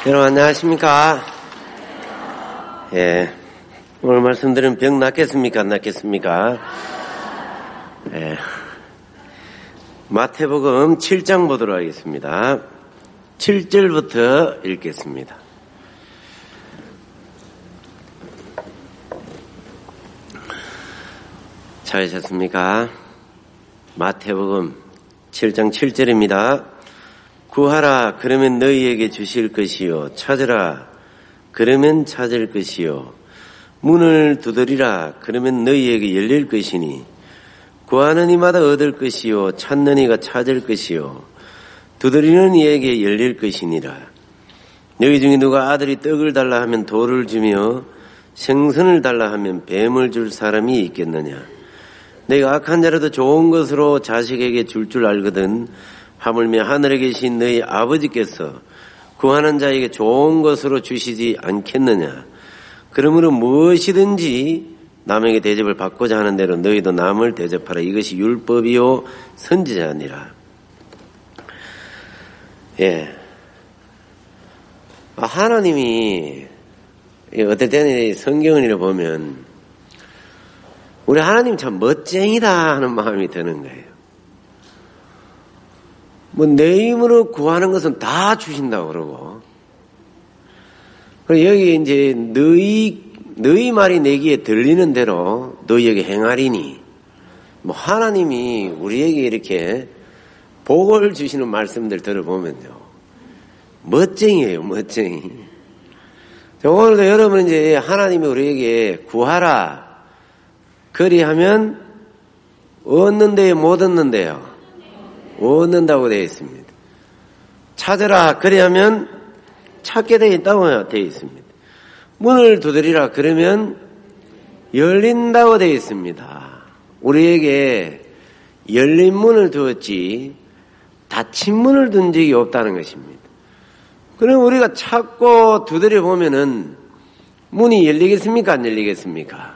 여러분 안녕하십니까? 예. 오늘 말씀드린 병 낫겠습니까? 안 낫겠습니까? 예. 마태복음 7장 보도록 하겠습니다. 7절부터 읽겠습니다. 찾으셨습니까? 마태복음 7장 7절입니다. 구하라 그러면 너희에게 주실 것이요 찾으라 그러면 찾을 것이요 문을 두드리라 그러면 너희에게 열릴 것이니 구하는 이마다 얻을 것이요 찾는 이가 찾을 것이요 두드리는 이에게 열릴 것이니라. 너희 중에 누가 아들이 떡을 달라 하면 돌을 주며 생선을 달라 하면 뱀을 줄 사람이 있겠느냐. 내가 악한 자라도 좋은 것으로 자식에게 줄 알거든 하물며 하늘에 계신 너희 아버지께서 구하는 자에게 좋은 것으로 주시지 않겠느냐. 그러므로 무엇이든지 남에게 대접을 받고자 하는 대로 너희도 남을 대접하라. 이것이 율법이요 선지자니라. 예. 하나님이 어떨 때는 성경을 보면 우리 하나님 참 멋쟁이다 하는 마음이 드는 거예요. 내 힘으로 구하는 것은 다 주신다고 그러고. 그리고 여기 이제 너희 말이 내기에 들리는 대로 너희에게 행하리니. 하나님이 우리에게 이렇게 복을 주시는 말씀들 들어보면요. 멋쟁이에요, 멋쟁이. 오늘도 여러분 이제 하나님이 우리에게 구하라. 그리하면 얻는데요, 못 얻는데요? 얻는다고 되어 있습니다. 찾으라 그리하면 찾게 되어 있다고 되어 있습니다. 문을 두드리라 그러면 열린다고 되어 있습니다. 우리에게 열린 문을 두었지 닫힌 문을 둔 적이 없다는 것입니다. 그럼 우리가 찾고 두드려 보면은 문이 열리겠습니까? 안 열리겠습니까?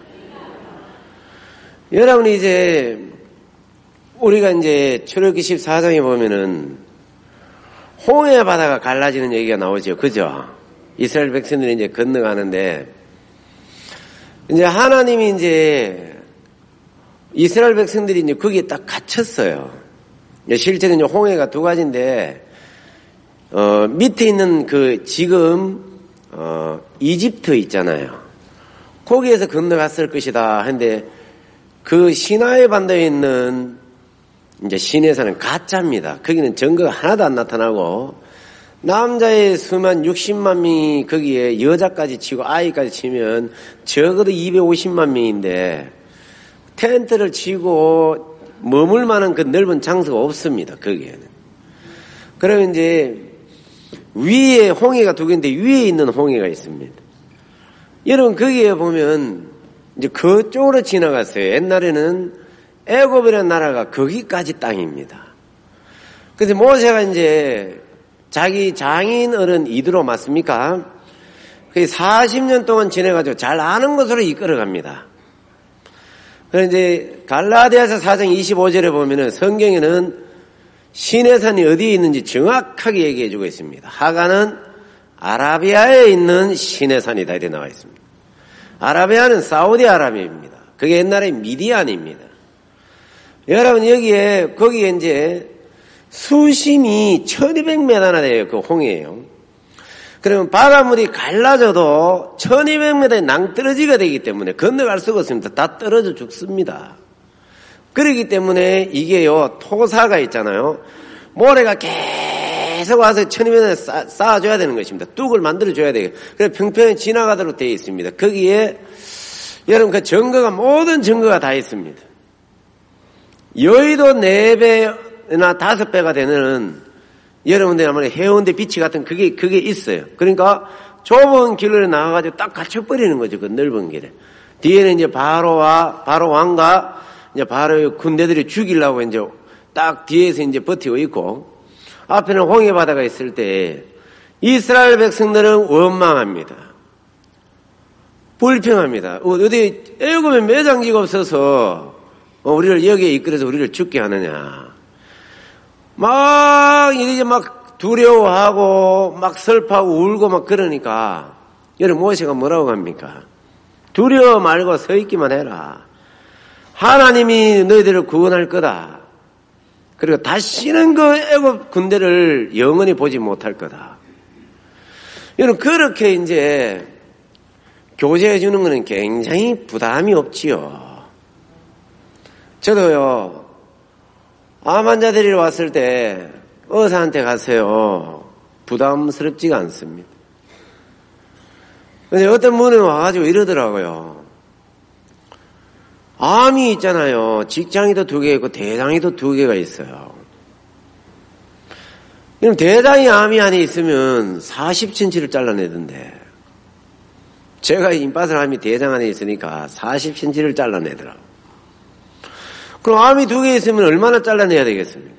여러분이 이제 우리가 이제 출애굽기 14장에 보면은 홍해 바다가 갈라지는 얘기가 나오죠. 그죠? 이스라엘 백성들이 이제 건너가는데 이제 하나님이 이제 이스라엘 백성들이 이제 거기에 딱 갇혔어요. 실제로 이제 홍해가 두 가지인데 밑에 있는 지금 이집트 있잖아요. 거기에서 건너갔을 것이다 했는데 그 시나이 반도에 있는 이제 시내산은 가짜입니다. 거기는 증거가 하나도 안 나타나고 남자의 수만 60만 명이 거기에 여자까지 치고 아이까지 치면 적어도 250만 명인데 텐트를 치고 머물 만한 그 넓은 장소가 없습니다. 거기에는. 그러면 이제 위에 홍해가 두 개인데 위에 있는 홍해가 있습니다. 여러분 거기에 보면 이제 그쪽으로 지나갔어요. 옛날에는 애굽이라는 나라가 거기까지 땅입니다. 그래서 모세가 이제 자기 장인 어른 이드로 맞습니까? 40년 동안 지내가지고 잘 아는 것으로 이끌어갑니다. 그래서 이제 갈라디아서 4장 25절에 보면은 성경에는 시내산이 어디에 있는지 정확하게 얘기해주고 있습니다. 하가는 아라비아에 있는 시내산이다 이렇게 나와 있습니다. 아라비아는 사우디아라비아입니다. 그게 옛날에 미디안입니다. 여러분 거기에 이제 수심이 1200m나 돼요. 그 홍해예요. 그러면 바닷물이 갈라져도 1200m의 낭떠러지가 되기 때문에 건너갈 수가 없습니다. 다 떨어져 죽습니다. 그렇기 때문에 이게요 토사가 있잖아요. 모래가 계속 와서 1200m에 쌓아줘야 되는 것입니다. 뚝을 만들어줘야 돼요. 그래서 평평히 지나가도록 되어 있습니다. 거기에 여러분 그 증거가 모든 증거가 다 있습니다. 여의도 4배나 5배가 되는 여러분들 아마 해운대 비치 같은 그게 있어요. 그러니까 좁은 길로 나가가지고 딱 갇혀버리는 거죠. 그 넓은 길에. 뒤에는 이제 바로 왕과 이제 바로의 군대들이 죽이려고 이제 딱 뒤에서 이제 버티고 있고 앞에는 홍해 바다가 있을 때 이스라엘 백성들은 원망합니다. 불평합니다. 어디 애굽에 매장지가 없어서 우리를 여기에 이끌어서 우리를 죽게 하느냐. 이제 두려워하고 막 슬퍼하고 울고 막 그러니까 여러분 모세가 뭐라고 합니까? 두려워 말고 서 있기만 해라. 하나님이 너희들을 구원할 거다. 그리고 다시는 그 애굽 군대를 영원히 보지 못할 거다. 여러분 그렇게 이제 교제해 주는 것은 굉장히 부담이 없지요. 저도요 암 환자들이 왔을 때 의사한테 가세요. 부담스럽지가 않습니다. 근데 어떤 분이 와가지고 이러더라고요. 암이 있잖아요. 직장이도 2개 있고 대장이도 2개가 있어요. 그럼 대장이 암이 안에 있으면 40cm를 잘라내던데 제가 임파선 암이 대장 안에 있으니까 40cm를 잘라내더라고요. 그럼 암이 2개 있으면 얼마나 잘라내야 되겠습니까?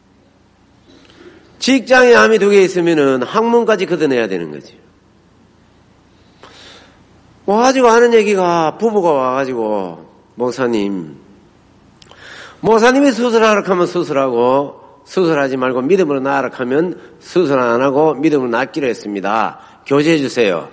직장에 암이 2개 있으면 학문까지 걷어내야 되는 거죠. 와가지고 하는 얘기가 부부가 와가지고 목사님이 수술하라고 하면 수술하고 수술하지 말고 믿음으로 나아라 하면 수술 안 하고 믿음으로 낫기로 했습니다. 교제해 주세요.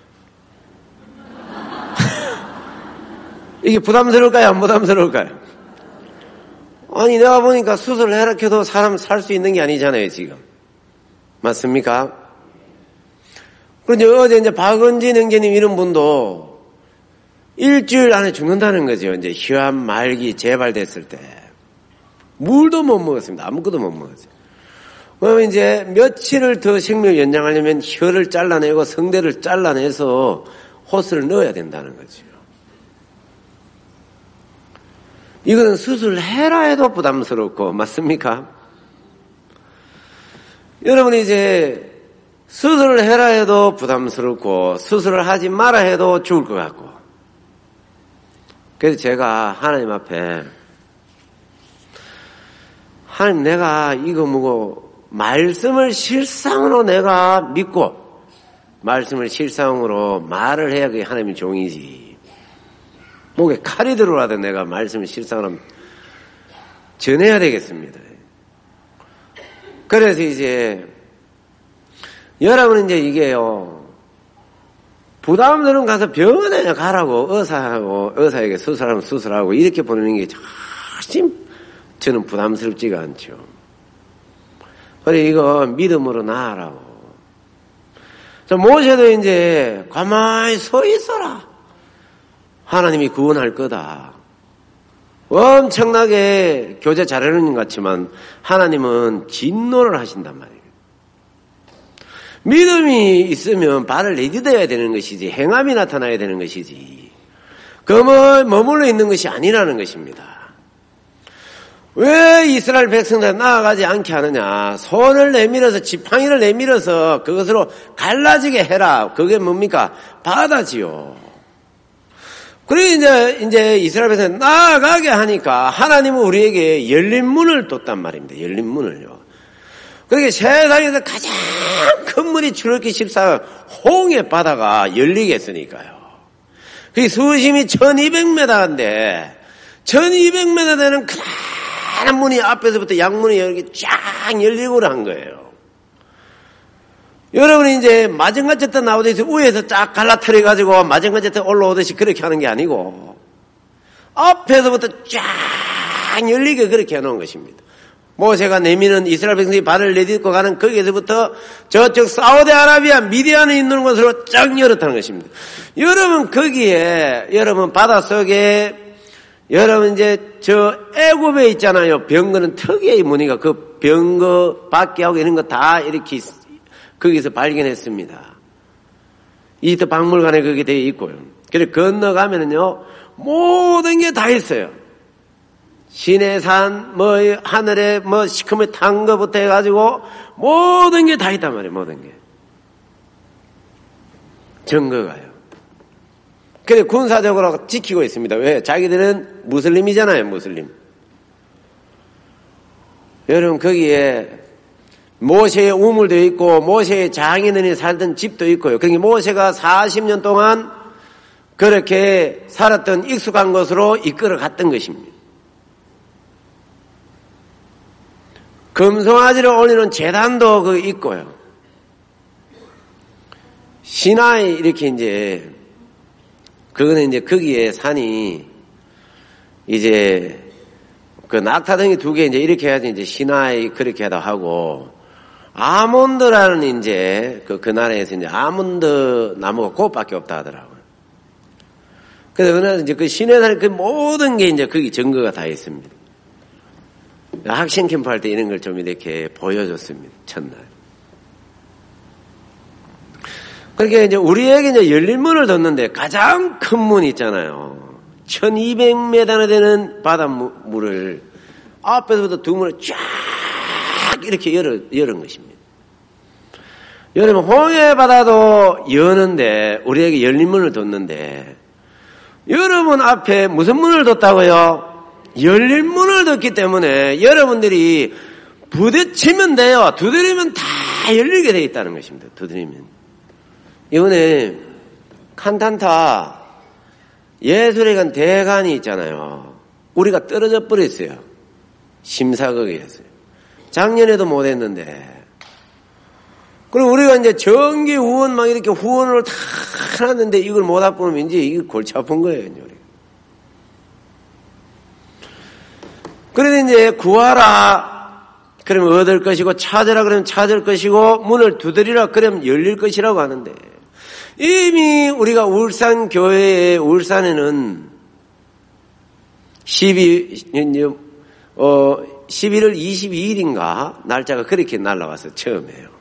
이게 부담스러울까요? 안 부담스러울까요? 아니 내가 보니까 수술을 해라 해도 사람 살 수 있는 게 아니잖아요 지금. 맞습니까? 그런데 어제 이제 박은진 형제님 이런 분도 일주일 안에 죽는다는 거죠. 이제 혈압 말기 재발됐을 때 물도 못 먹었습니다. 아무것도 못 먹었어요. 그러면 이제 며칠을 더 생명을 연장하려면 혀를 잘라내고 성대를 잘라내서 호스를 넣어야 된다는 거죠. 이거는 수술해라 해도 부담스럽고 맞습니까? 여러분이 이제 수술을 해라 해도 부담스럽고 수술을 하지 마라 해도 죽을 것 같고 그래서 제가 하나님 앞에 하나님 내가 이거 뭐고 말씀을 실상으로 내가 믿고 말씀을 실상으로 말을 해야 그게 하나님의 종이지 목에 칼이 들어와도 내가 말씀을 실상으로 전해야 되겠습니다. 그래서 이제 여러분은 이제 이게요 부담스러운 가서 병원에 가라고 의사에게 수술하면 수술하고 이렇게 보내는 게 훨씬 저는 부담스럽지가 않죠. 그래 이거 믿음으로 나아라고. 모세도 이제 가만히 서 있어라. 하나님이 구원할 거다. 엄청나게 교제 잘하는 것 같지만 하나님은 진노를 하신단 말이에요. 믿음이 있으면 발을 내딛어야 되는 것이지 행함이 나타나야 되는 것이지 그뭐 머물러 있는 것이 아니라는 것입니다. 왜 이스라엘 백성들 나아가지 않게 하느냐. 손을 내밀어서 지팡이를 내밀어서 그것으로 갈라지게 해라. 그게 뭡니까? 바다지요. 그리고 이제 이스라엘 백성들 나아가게 하니까 하나님은 우리에게 열린 문을 뒀단 말입니다. 열린 문을요. 그렇게 세상에서 가장 큰 문이 출애굽기 14장 홍해 바다가 열리게 했으니까요. 그게 수심이 1200m인데 1200m 되는 큰 문이 앞에서부터 양문이 이렇게 쫙 열리고 한 거예요. 여러분이 이제 마징가 제트 나오듯이 위에서 쫙 갈라터려 가지고 마징가 제트 올라오듯이 그렇게 하는 게 아니고 앞에서부터 쫙 열리게 그렇게 해놓은 것입니다. 모세가 내미는 이스라엘 백성이 발을 내딛고 가는 거기에서부터 저쪽 사우디아라비아 미디안에 있는 곳으로 쫙 열었다는 것입니다. 여러분 거기에 여러분 바닷속에 여러분 이제 저 애굽에 있잖아요. 병거는 특이의 무늬가 그 병거 밖에 하고 이런 거 다 이렇게 거기서 발견했습니다. 이집트 박물관에 그게 되어 있고요. 그래서 건너가면은요 모든 게 다 있어요. 신의 산, 하늘에 시커멓게 탄 거부터 해가지고 모든 게 다 있단 말이에요. 모든 게 증거가요. 그래 군사적으로 지키고 있습니다. 왜? 자기들은 무슬림이잖아요. 무슬림. 여러분 거기에 모세의 우물도 있고 모세의 장인어른이 살던 집도 있고요. 그러니까 모세가 40년 동안 그렇게 살았던 익숙한 것으로 이끌어 갔던 것입니다. 금송아지를 올리는 제단도 그 있고요. 시나이 이렇게 이제 그거는 이제 거기에 산이 이제 그 낙타등이 2개 이제 이렇게 해야지 이제 시나이 그렇게 하다 하고 아몬드라는 이제 그 나라에서 이제 아몬드 나무가 그것밖에 없다 하더라고요. 그래서 그날 이제 그 시내산 그 모든 게 이제 거기 증거가 다 있습니다. 학생 캠프 할 때 이런 걸 좀 이렇게 보여줬습니다. 첫날. 그러니까 이제 우리에게 이제 열린 문을 뒀는데 가장 큰 문이 있잖아요. 1200m나 되는 바닷물을 앞에서부터 2문을 쫙 이렇게 열은 것입니다. 여러분, 홍해 바다도 여는데, 우리에게 열린 문을 뒀는데, 여러분 앞에 무슨 문을 뒀다고요? 열린 문을 뒀기 때문에 여러분들이 부딪히면 돼요. 두드리면 다 열리게 되어 있다는 것입니다. 두드리면. 이번에 칸탄타 예술에 간 대관이 있잖아요. 우리가 떨어져 버렸어요. 심사극이었어요. 작년에도 못했는데. 그리고 우리가 이제 정기 후원 막 이렇게 후원을 다 해놨는데 이걸 못 앞보면 이제 이게 골치 아픈 거예요. 이제 우리. 그래서 이제 구하라 그러면 얻을 것이고 찾으라 그러면 찾을 것이고 문을 두드리라 그러면 열릴 것이라고 하는데 이미 우리가 울산에는 11월 22일인가 날짜가 그렇게 날라와서 처음이에요.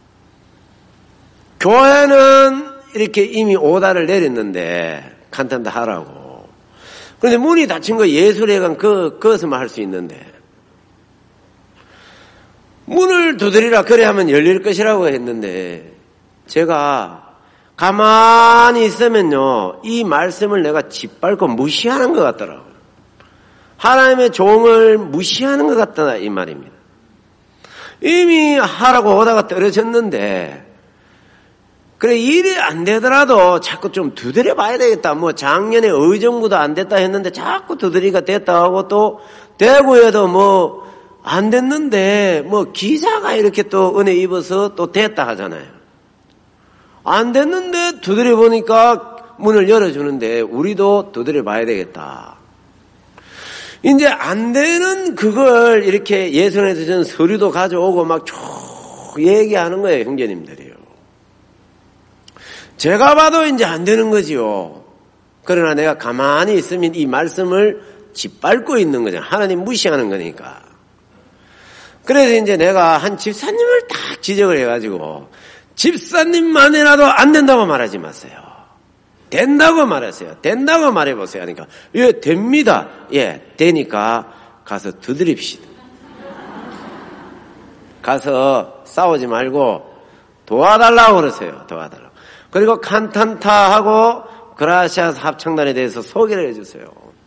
교회는 이렇게 이미 오다를 내렸는데 칸탄타 하라고. 그런데 문이 닫힌 거 예술회관 그것만 할 수 있는데 문을 두드리라 그래 하면 열릴 것이라고 했는데 제가 가만히 있으면요 이 말씀을 내가 짓밟고 무시하는 것 같더라고요. 하나님의 종을 무시하는 것 같다 이 말입니다. 이미 하라고 오다가 떨어졌는데 그래 일이 안 되더라도 자꾸 좀 두드려 봐야 되겠다. 뭐 작년에 의정부도 안 됐다 했는데 자꾸 두드리가 됐다 하고 또 대구에도 뭐 안 됐는데 뭐 기사가 이렇게 또 은혜 입어서 또 됐다 하잖아요. 안 됐는데 두드려 보니까 문을 열어주는데 우리도 두드려 봐야 되겠다. 이제 안 되는 그걸 이렇게 예선에서 전 서류도 가져오고 막 쭉 얘기하는 거예요, 형제님들이요. 제가 봐도 이제 안 되는 거지요. 그러나 내가 가만히 있으면 이 말씀을 짓밟고 있는 거죠. 하나님 무시하는 거니까. 그래서 이제 내가 한 집사님을 딱 지적을 해가지고 집사님만이라도 안 된다고 말하지 마세요. 된다고 말하세요. 된다고 말해보세요. 하니까 예, 됩니다. 예, 되니까 가서 두드립시다. 가서 싸우지 말고 도와달라고 그러세요. 도와달라고. 그리고 칸탄타하고 그라시아스 합창단에 대해서 소개를 해주세요.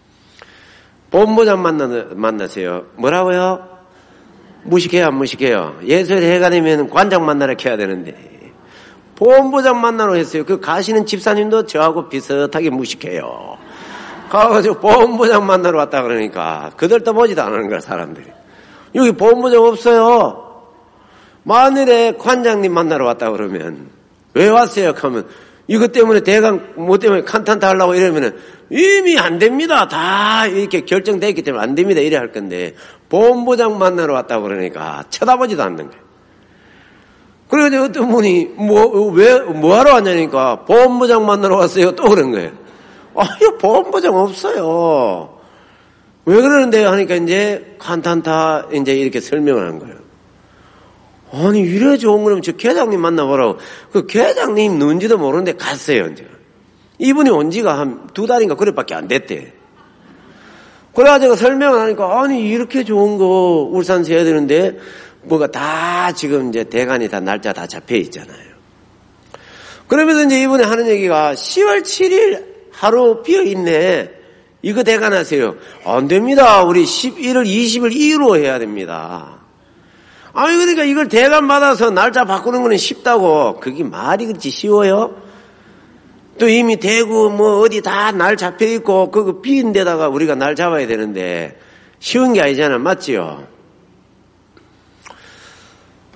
본부장 만나세요. 뭐라고요? 무식해요, 안 무식해요? 예술회가 되면 관장 만나러 가야 되는데 본부장 만나러 했어요. 그 가시는 집사님도 저하고 비슷하게 무식해요. 가가지고 본부장 만나러 왔다 그러니까 그들도 보지도 않는 거야 사람들이. 여기 본부장 없어요. 만일에 관장님 만나러 왔다 그러면 왜 왔어요? 하면 이것 때문에 대강 뭐 때문에 칸탄타 하려고 이러면은 이미 안 됩니다. 다 이렇게 결정되어 있기 때문에 안 됩니다. 이래 할 건데 본부장 만나러 왔다고 그러니까 쳐다보지도 않는 거예요. 그래서 어떤 분이 뭐 하러 왔냐니까 본부장 만나러 왔어요. 또 그런 거예요. 이거 본부장 없어요. 왜 그러는데요? 하니까 이제 칸탄타 이제 이렇게 설명을 한 거예요. 아니 이래 좋은 거면 저 계장님 만나보라고. 그 계장님 누군지도 모르는데 갔어요. 이제 이분이 온 지가 한 2달인가 그래밖에 안 됐대. 그래가지고 설명을 하니까 아니 이렇게 좋은 거 울산서 해야 되는데 뭐가 다 지금 이제 대관이 다 날짜 다 잡혀 있잖아요. 그러면서 이제 이분이 하는 얘기가 10월 7일 하루 비어 있네. 이거 대관하세요. 안 됩니다. 우리 11월 20일 이후로 해야 됩니다. 아니 그러니까 이걸 대관 받아서 날짜 바꾸는 거는 쉽다고. 그게 말이 그렇지 쉬워요? 또 이미 대구 뭐 어디 다 날 잡혀 있고 그거 비인 데다가 우리가 날 잡아야 되는데 쉬운 게 아니잖아. 맞지요?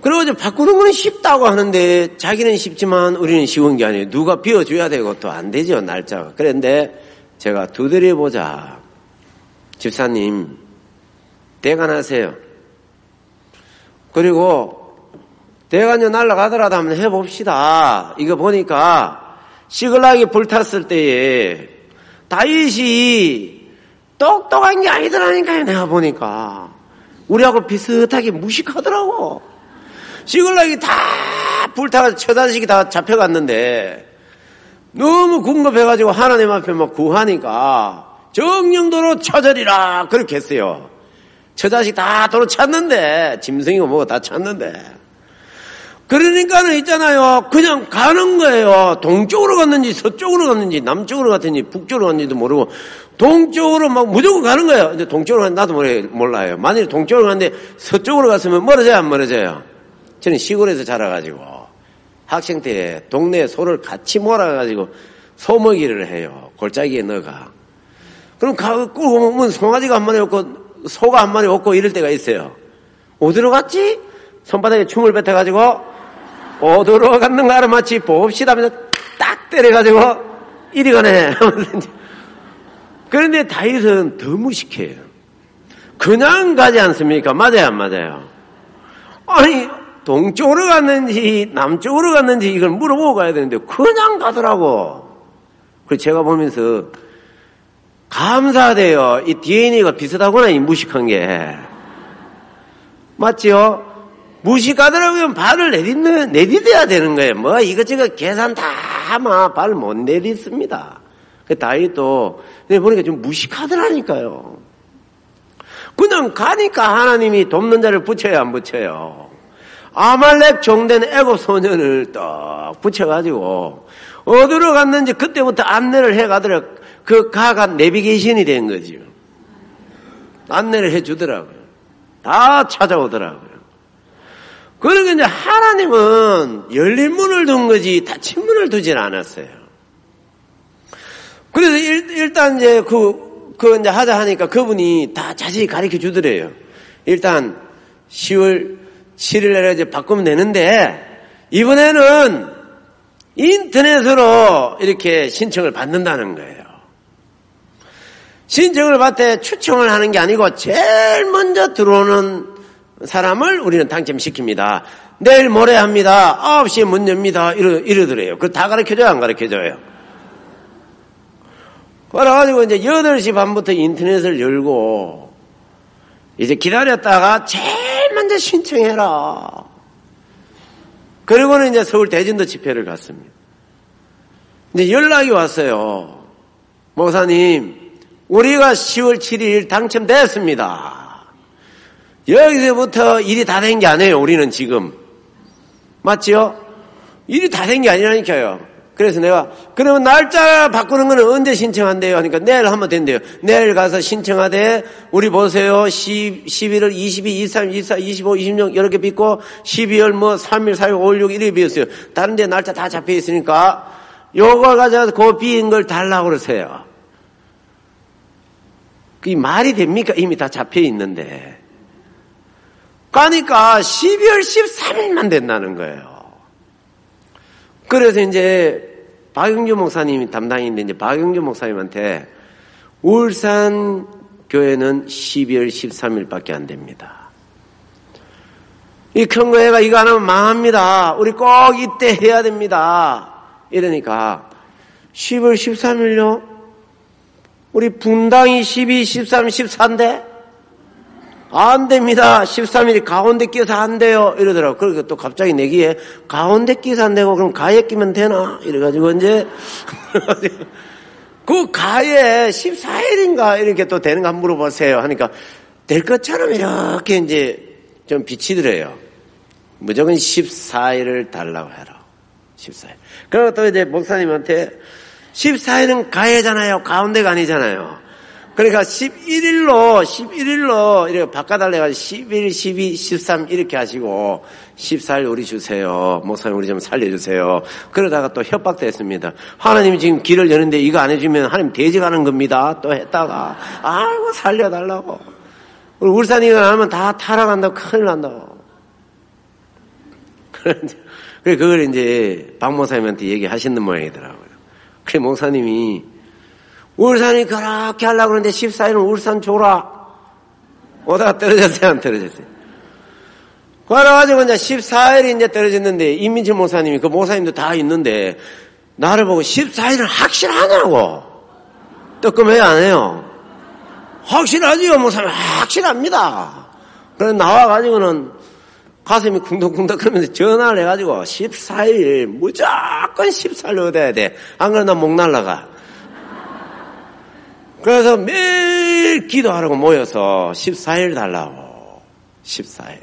그리고 이제 바꾸는 건 쉽다고 하는데 자기는 쉽지만 우리는 쉬운 게 아니에요. 누가 비워줘야 되고 또 안 되죠, 날짜가. 그런데 제가 두드려보자. 집사님, 대관하세요. 그리고 대관료 날라가더라도 한번 해봅시다. 이거 보니까 시글락이 불탔을 때에 다윗이 똑똑한 게 아니더라니까요. 내가 보니까 우리하고 비슷하게 무식하더라고. 시글락이 다 불타서 처자식이 다 잡혀갔는데 너무 궁급해가지고 하나님 앞에 막 구하니까 정령도로 쳐저리라 그렇게 했어요. 처자식 다 도로 찼는데 짐승이고 뭐고 다 찼는데 그러니까는 있잖아요. 그냥 가는 거예요. 동쪽으로 갔는지 서쪽으로 갔는지 남쪽으로 갔는지 북쪽으로 갔는지도 모르고 동쪽으로 막 무조건 가는 거예요. 근데 동쪽으로 가는 나도 몰라요. 만일 동쪽으로 갔는데 서쪽으로 갔으면 멀어져요, 안 멀어져요? 저는 시골에서 자라가지고 학생 때 동네에 소를 같이 몰아가지고 소먹이를 해요. 골짜기에 넣어가. 그럼 끌고 오면 송아지가 한 마리 없고 소가 한 마리 없고 이럴 때가 있어요. 어디로 갔지? 손바닥에 춤을 뱉어가지고 어디로 갔는가 하러 마치 봅시다 하면서 딱 때려가지고 이리 가네. 그런데 다윗은 더 무식해요. 그냥 가지 않습니까? 맞아요, 안 맞아요? 아니 동쪽으로 갔는지 남쪽으로 갔는지 이걸 물어보고 가야 되는데 그냥 가더라고. 그래서 제가 보면서 감사돼요. 이 DNA가 비슷하구나, 이 무식한 게. 맞지요? 무식하더라고요. 발을 내딛어야 되는 거예요. 뭐 이것저것 계산 다 하면 발 못 내딛습니다. 다윗도 보니까 좀 무식하더라니까요. 그냥 가니까 하나님이 돕는 자를 붙여야 안 붙여요. 아말렉 종된 애굽 소년을 딱 붙여가지고 어디로 갔는지 그때부터 안내를 해가더라고요. 그 가가 내비게이션이 된 거죠. 안내를 해주더라고요. 다 찾아오더라고요. 그러니까 이제 하나님은 열린 문을 둔 거지 닫힌 문을 두질 않았어요. 그래서 일단 이제 그 이제 하자 하니까 그분이 다 자세히 가르쳐 주더래요. 일단 10월 7일 날 이제 바꾸면 되는데 이번에는 인터넷으로 이렇게 신청을 받는다는 거예요. 신청을 받되 추첨을 하는 게 아니고 제일 먼저 들어오는 사람을 우리는 당첨시킵니다. 내일 모레 합니다. 9시에 문 엽니다. 이러더래요. 그거 다 가르쳐줘요, 안 가르쳐줘요? 그래가지고 이제 8시 반부터 인터넷을 열고 이제 기다렸다가 제일 먼저 신청해라. 그리고는 이제 서울 대전도 집회를 갔습니다. 이제 연락이 왔어요. 목사님, 우리가 10월 7일 당첨됐습니다. 여기서부터 일이 다 된 게 아니에요. 우리는 지금. 맞지요? 일이 다 된 게 아니라니까요. 그래서 내가 그러면 날짜 바꾸는 거는 언제 신청한대요? 하니까 내일 하면 된대요. 내일 가서 신청하되 우리 보세요. 11월 22, 23, 24, 25, 26 이렇게 빚고 12월 뭐 3일, 4일, 5일, 6일 이렇게 비었어요. 다른 데 날짜 다 잡혀 있으니까 요거 가져가서 그 비인 걸 달라고 그러세요. 그게 말이 됩니까? 이미 다 잡혀 있는데. 그러니까 12월 13일만 된다는 거예요. 그래서 이제 박영주 목사님이 담당인데 이제 박영주 목사님한테 울산 교회는 12월 13일밖에 안 됩니다. 이 큰 교회가 이거 안 하면 망합니다. 우리 꼭 이때 해야 됩니다. 이러니까 12월 13일요? 우리 분당이 12, 13, 14인데 안 됩니다. 13일이 가운데 끼어서 안 돼요. 이러더라고. 그러니까 또 갑자기 내기에 가운데 끼어서 안 되고 그럼 가에 끼면 되나? 이래가지고 이제 그 가에 14일인가 이렇게 또 되는 거 한번 물어보세요. 하니까 될 것처럼 이렇게 이제 좀 비치더래요. 무조건 14일을 달라고 해라. 14일. 그리고 또 이제 목사님한테 14일은 가해잖아요. 가운데가 아니잖아요. 그러니까 11일로 이렇게 바꿔달래가지고 11, 12, 13 이렇게 하시고 14일 우리 주세요. 목사님 우리 좀 살려주세요. 그러다가 또 협박도 했습니다. 하나님이 지금 길을 여는데 이거 안 해주면 하나님 돼지가는 겁니다. 또 했다가 아이고 살려달라고. 우리 울산이 이거 안 하면 다 타락한다고 큰일 난다고. 그래, 그걸 이제 박 목사님한테 얘기하시는 모양이더라고요. 그래, 목사님이 울산이 그렇게 하려고 그러는데 14일은 울산 줘라. 오다가 떨어졌어요, 안 떨어졌어요? 그래가지고 이제 14일이 이제 떨어졌는데, 임민철 목사님이, 그 목사님도 다 있는데, 나를 보고 14일은 확실하냐고. 뜨끔해요, 안 해요? 확실하지요, 목사님. 확실합니다. 그래서 나와가지고는 가슴이 쿵덕쿵덕 그러면서 전화를 해가지고 14일 무조건 14일 얻어야 돼. 안 그러면 나 목 날라가. 그래서 매일 기도하라고 모여서 14일 달라고. 14일.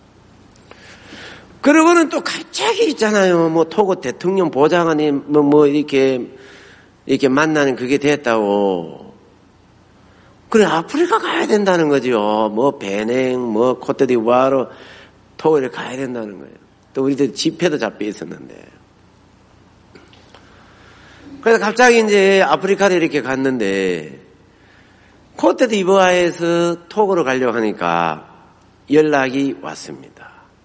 그러고는 또 갑자기 있잖아요. 뭐 토고 대통령 보좌관이 뭐 이렇게 만나는 그게 됐다고. 그래, 아프리카 가야 된다는 거죠. 뭐 베냉, 뭐 코트디부아르, 토고를 가야 된다는 거예요. 또 우리들 집회도 잡혀 있었는데. 그래서 갑자기 이제 아프리카를 이렇게 갔는데, 코트디부아르에서 토고로 가려고 하니까 연락이 왔습니다.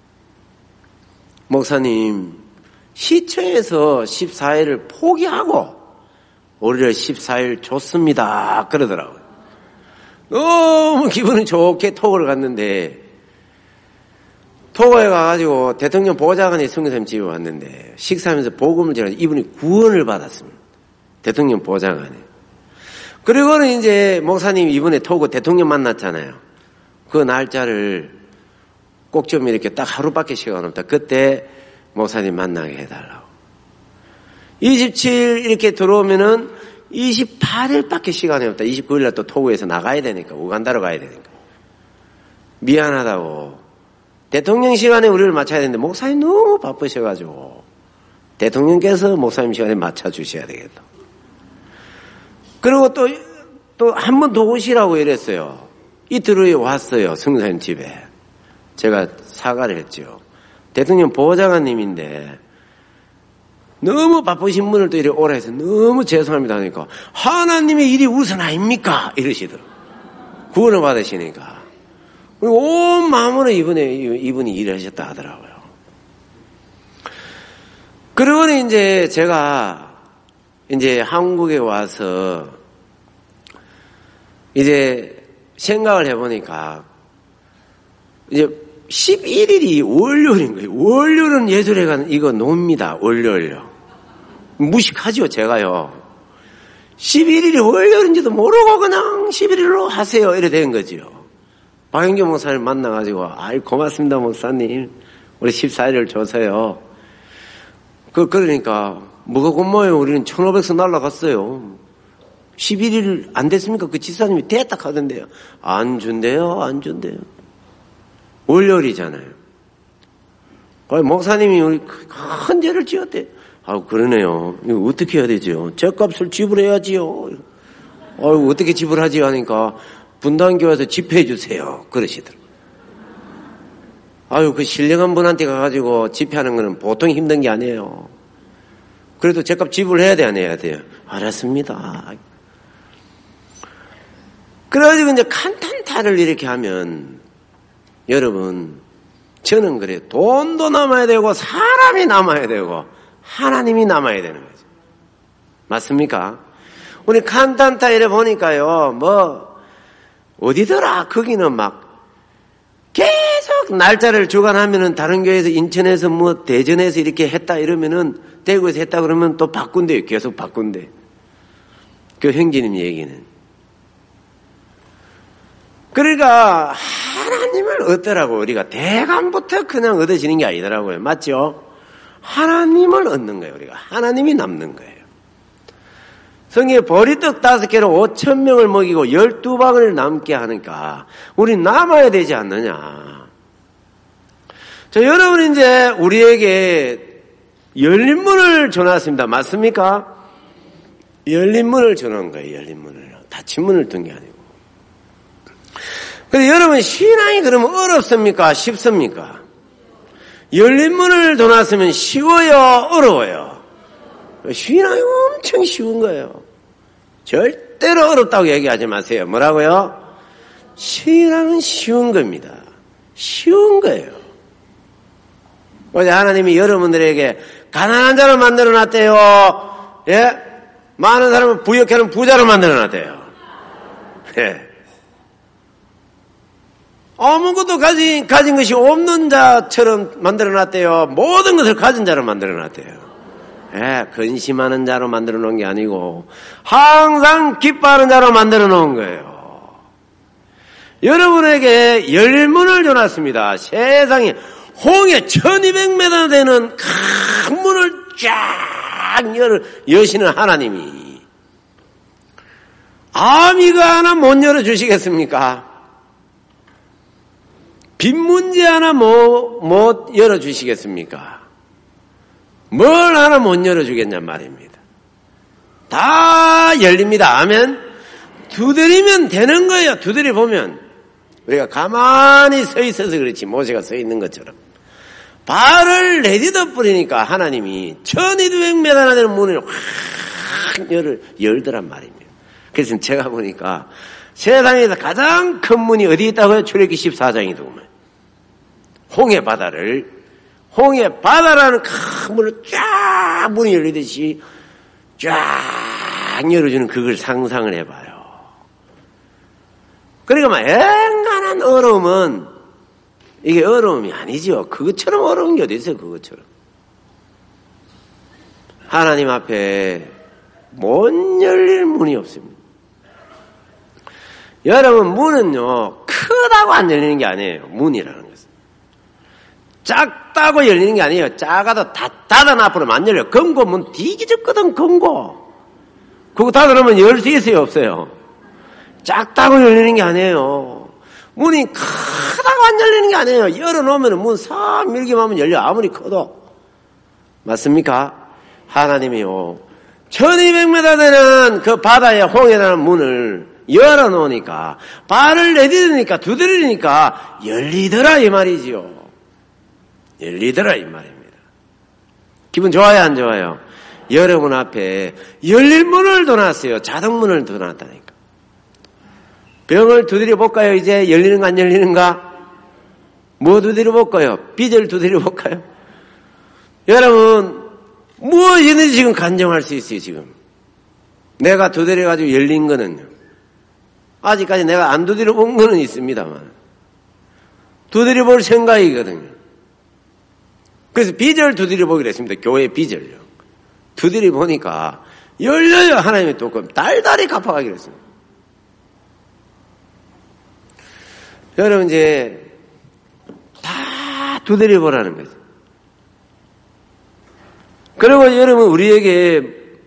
목사님, 시청에서 14일을 포기하고 우리를 14일 줬습니다. 그러더라고요. 너무 기분이 좋게 토고를 갔는데, 토고에 가가지고 대통령 보좌관이 선교사님 집에 왔는데, 식사하면서 복음을 전하면서 이분이 구원을 받았습니다. 대통령 보좌관이. 그리고는 이제 목사님 이번에 토고 대통령 만났잖아요. 그 날짜를 꼭 좀 이렇게 딱 하루밖에 시간 없다. 그때 목사님 만나게 해달라고. 27일 이렇게 들어오면은 28일밖에 시간이 없다. 29일날 또 토고에서 나가야 되니까, 우간다로 가야 되니까. 미안하다고. 대통령 시간에 우리를 맞춰야 되는데 목사님 너무 바쁘셔가지고 대통령께서 목사님 시간에 맞춰주셔야 되겠다. 그리고 또 한 번 더 오시라고 이랬어요. 이틀 후에 왔어요. 성사님 집에. 제가 사과를 했죠. 대통령 보좌관님인데 너무 바쁘신 분을 또 이렇게 오라 해서 너무 죄송합니다 하니까 하나님의 일이 우선 아닙니까? 이러시더라고요. 구원을 받으시니까. 그리고 온 마음으로 이분이 일을 하셨다 하더라고요. 그러고 이제 제가 이제 한국에 와서 이제 생각을 해보니까 이제 11일이 월요일인 거예요. 월요일은 예술회관 이거 놉니다. 월요일요. 무식하죠, 제가요. 11일이 월요일인지도 모르고 그냥 11일로 하세요. 이래 된 거죠. 박영규 목사님 만나가지고, 아이, 고맙습니다, 목사님. 우리 14일을 줘서요. 그러니까, 뭐가 고마워요. 우리는 1500석 날라갔어요. 11일 안 됐습니까? 그 지사님이 됐다 하던데요. 안 준대요, 안 준대요. 월요일이잖아요. 목사님이 우리 큰 죄를 지었대. 그러네요. 이거 어떻게 해야 되죠? 죗값을 지불해야지요. 어떻게 지불하지? 하니까, 분당교회에서 집회해 주세요. 그러시더라고요. 그 신령한 분한테 가가지고 집회하는 거는 보통 힘든 게 아니에요. 그래도 죗값 지불해야 돼, 안 해야 돼요? 알았습니다. 그래가지고 이제 칸탄타를 이렇게 하면, 여러분, 저는 그래요. 돈도 남아야 되고, 사람이 남아야 되고, 하나님이 남아야 되는 거죠. 맞습니까? 우리 칸탄타 이래 보니까요, 어디더라? 거기는 막 계속 날짜를 주관하면은 다른 교회에서 인천에서 대전에서 이렇게 했다 이러면은 대구에서 했다 그러면 또 바꾼대요. 계속 바꾼대. 그 형제님 얘기는. 그러니까 하나님을 얻더라고. 우리가 대감부터 그냥 얻어지는 게 아니더라고요. 맞죠? 하나님을 얻는 거예요. 우리가. 하나님이 남는 거예요. 성경에 보리떡 5개로 5,000명을 먹이고 12방을 남게 하니까 우리 남아야 되지 않느냐. 여러분 이제 우리에게 열린 문을 전했습니다. 맞습니까? 열린 문을 전한 거예요. 열린 문을. 닫힌 문을 둔 게 아니고. 근데 여러분 신앙이 그러면 어렵습니까? 쉽습니까? 열린 문을 전했으면 쉬워요? 어려워요? 신앙이 엄청 쉬운 거예요. 절대로 어렵다고 얘기하지 마세요. 뭐라고요? 신앙은 쉬운 겁니다. 쉬운 거예요. 어제 하나님이 여러분들에게 가난한 자로 만들어놨대요. 예? 많은 사람을 부역하는 부자로 만들어놨대요. 예. 아무것도 가진 것이 없는 자처럼 만들어놨대요. 모든 것을 가진 자로 만들어놨대요. 예, 근심하는 자로 만들어 놓은 게 아니고 항상 기뻐하는 자로 만들어 놓은 거예요. 여러분에게 열문을 줘놨습니다. 세상에 홍해 1200m 되는 큰 문을 쫙 여시는 하나님이 아미가 하나 못 열어주시겠습니까? 빈 문제 하나 못 열어주시겠습니까? 뭘 하나 못 열어주겠냔 말입니다. 다 열립니다. 아멘. 두드리면 되는 거예요. 두드려보면. 우리가 가만히 서 있어서 그렇지 모세가 서 있는 것처럼. 발을 내딛어 버리니까 하나님이 1200m나 되는 문을 확 열더란 말입니다. 그래서 제가 보니까 세상에서 가장 큰 문이 어디 있다고요? 출애굽기 14장이더구만. 홍해 바다라는 큰 문을 쫙 문이 열리듯이 쫙 열어주는 그걸 상상을 해봐요. 그러니까 막 앵간한 어려움은 이게 어려움이 아니죠. 그것처럼 어려운 게 어디 있어요, 그것처럼. 하나님 앞에 못 열릴 문이 없습니다. 여러분, 문은요, 크다고 안 열리는 게 아니에요. 문이라는 것은. 작다고 열리는 게 아니에요. 작아도 다 닫아놔버리면 안 열려요. 금고 문 뒤집거든, 금고. 그거 닫아놓으면 열 수 있어요, 없어요? 작다고 열리는 게 아니에요. 문이 크다고 안 열리는 게 아니에요. 열어놓으면 문 싹 밀기만 하면 열려. 아무리 커도. 맞습니까? 하나님이요. 1200m 되는 그 바다의 홍해라는 문을 열어놓으니까, 발을 내딛으니까, 두드리니까 열리더라 이 말이지요. 열리더라 이 말입니다. 기분 좋아요, 안 좋아요? 여러분 앞에 열릴 문을 둬놨어요. 자동문을 둬놨다니까. 병을 두드려 볼까요? 이제 열리는가 안 열리는가? 뭐 두드려 볼까요? 빚을 두드려 볼까요? 여러분 무엇이든지 지금 간증할 수 있어요. 지금 내가 두드려 가지고 열린 거는요. 아직까지 내가 안 두드려 본 거는 있습니다만 두드려 볼 생각이거든요. 그래서 빚을 두드려 보기로 했습니다. 교회 빚을요. 두드려 보니까 열려요. 하나님의 또 달달이 갚아가기로 했습니다. 여러분 이제 다 두드려 보라는 거죠. 그리고 여러분 우리에게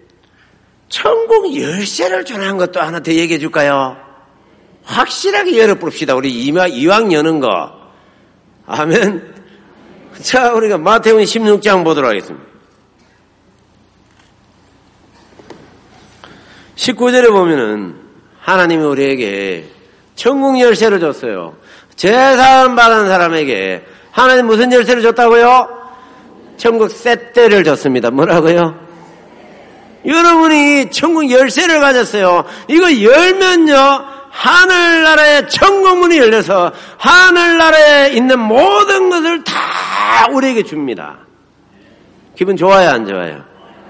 천국 열쇠를 전한 것도 하나 더 얘기해 줄까요? 확실하게 열어봅시다. 우리 이왕 여는 거. 아멘. 자, 우리가 마태복음 16장 보도록 하겠습니다. 19절에 보면은 하나님이 우리에게 천국 열쇠를 줬어요. 제사함 받은 사람에게 하나님 무슨 열쇠를 줬다고요? 천국 셋대를 줬습니다. 뭐라고요? 여러분이 천국 열쇠를 가졌어요. 이거 열면요 하늘나라의 천국문이 열려서 하늘나라에 있는 모든 것을 다 우리에게 줍니다. 기분 좋아요, 안 좋아요?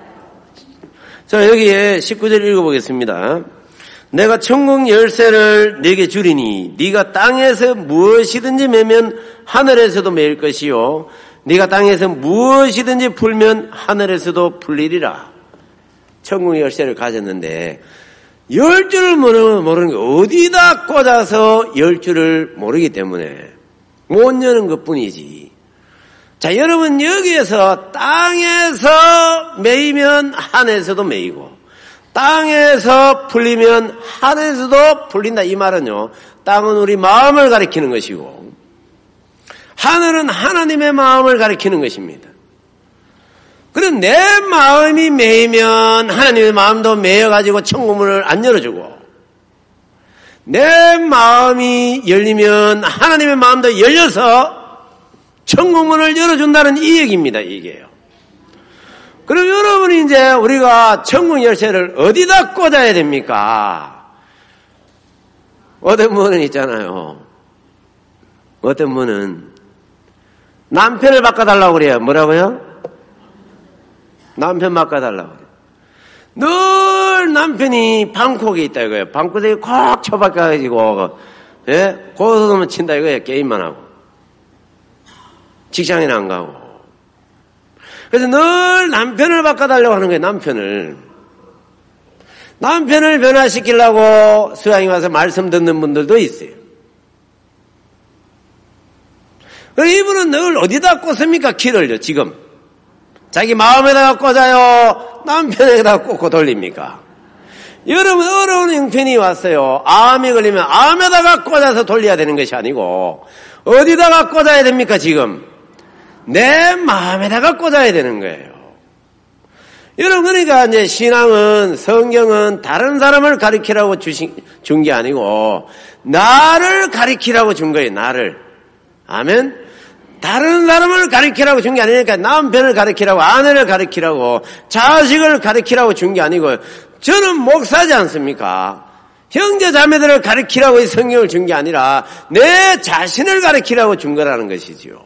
자, 여기에 19절 읽어보겠습니다. 내가 천국 열쇠를 네게 주리니 네가 땅에서 무엇이든지 매면 하늘에서도 매일 것이요 네가 땅에서 무엇이든지 풀면 하늘에서도 풀리리라. 천국 열쇠를 가졌는데 열 줄을 모르는 게 어디다 꽂아서 열 줄을 모르기 때문에 못 여는 것뿐이지. 자, 여러분 여기에서 땅에서 매이면 하늘에서도 매이고 땅에서 풀리면 하늘에서도 풀린다. 이 말은요, 땅은 우리 마음을 가리키는 것이고 하늘은 하나님의 마음을 가리키는 것입니다. 그럼 내 마음이 매이면 하나님의 마음도 매여가지고 천국문을 안 열어주고 내 마음이 열리면 하나님의 마음도 열려서 천국문을 열어준다는 이 얘기입니다. 이게요. 그럼 여러분이 이제 우리가 천국 열쇠를 어디다 꽂아야 됩니까? 어떤 분은 있잖아요. 어떤 분은 남편을 바꿔달라고 그래요. 뭐라고요? 남편 바꿔달라고 그래요. 늘 남편이 방콕에 있다 이거예요. 방콕에 콕 쳐박혀가지고, 예? 고소돔을 친다 이거예요. 게임만 하고. 직장에는 안 가고. 그래서 늘 남편을 바꿔달라고 하는 거예요. 남편을 변화시키려고 수양이 와서 말씀 듣는 분들도 있어요. 이분은 늘 어디다 꽂습니까? 키를요, 지금. 자기 마음에다가 꽂아요? 남편에다가 꽂고 돌립니까? 여러분, 어려운 형편이 왔어요. 암이 걸리면 암에다가 꽂아서 돌려야 되는 것이 아니고, 어디다가 꽂아야 됩니까, 지금? 내 마음에다가 꽂아야 되는 거예요. 여러분, 그러니까 이제 신앙은, 성경은 다른 사람을 가리키라고 준 게 아니고, 나를 가리키라고 준 거예요, 나를. 아멘? 다른 사람을 가리키라고 준 게 아니니까 남편을 가리키라고, 아내를 가리키라고, 자식을 가리키라고 준 게 아니고, 저는 목사지 않습니까? 형제 자매들을 가리키라고 이 성경을 준 게 아니라 내 자신을 가리키라고 준 거라는 것이지요.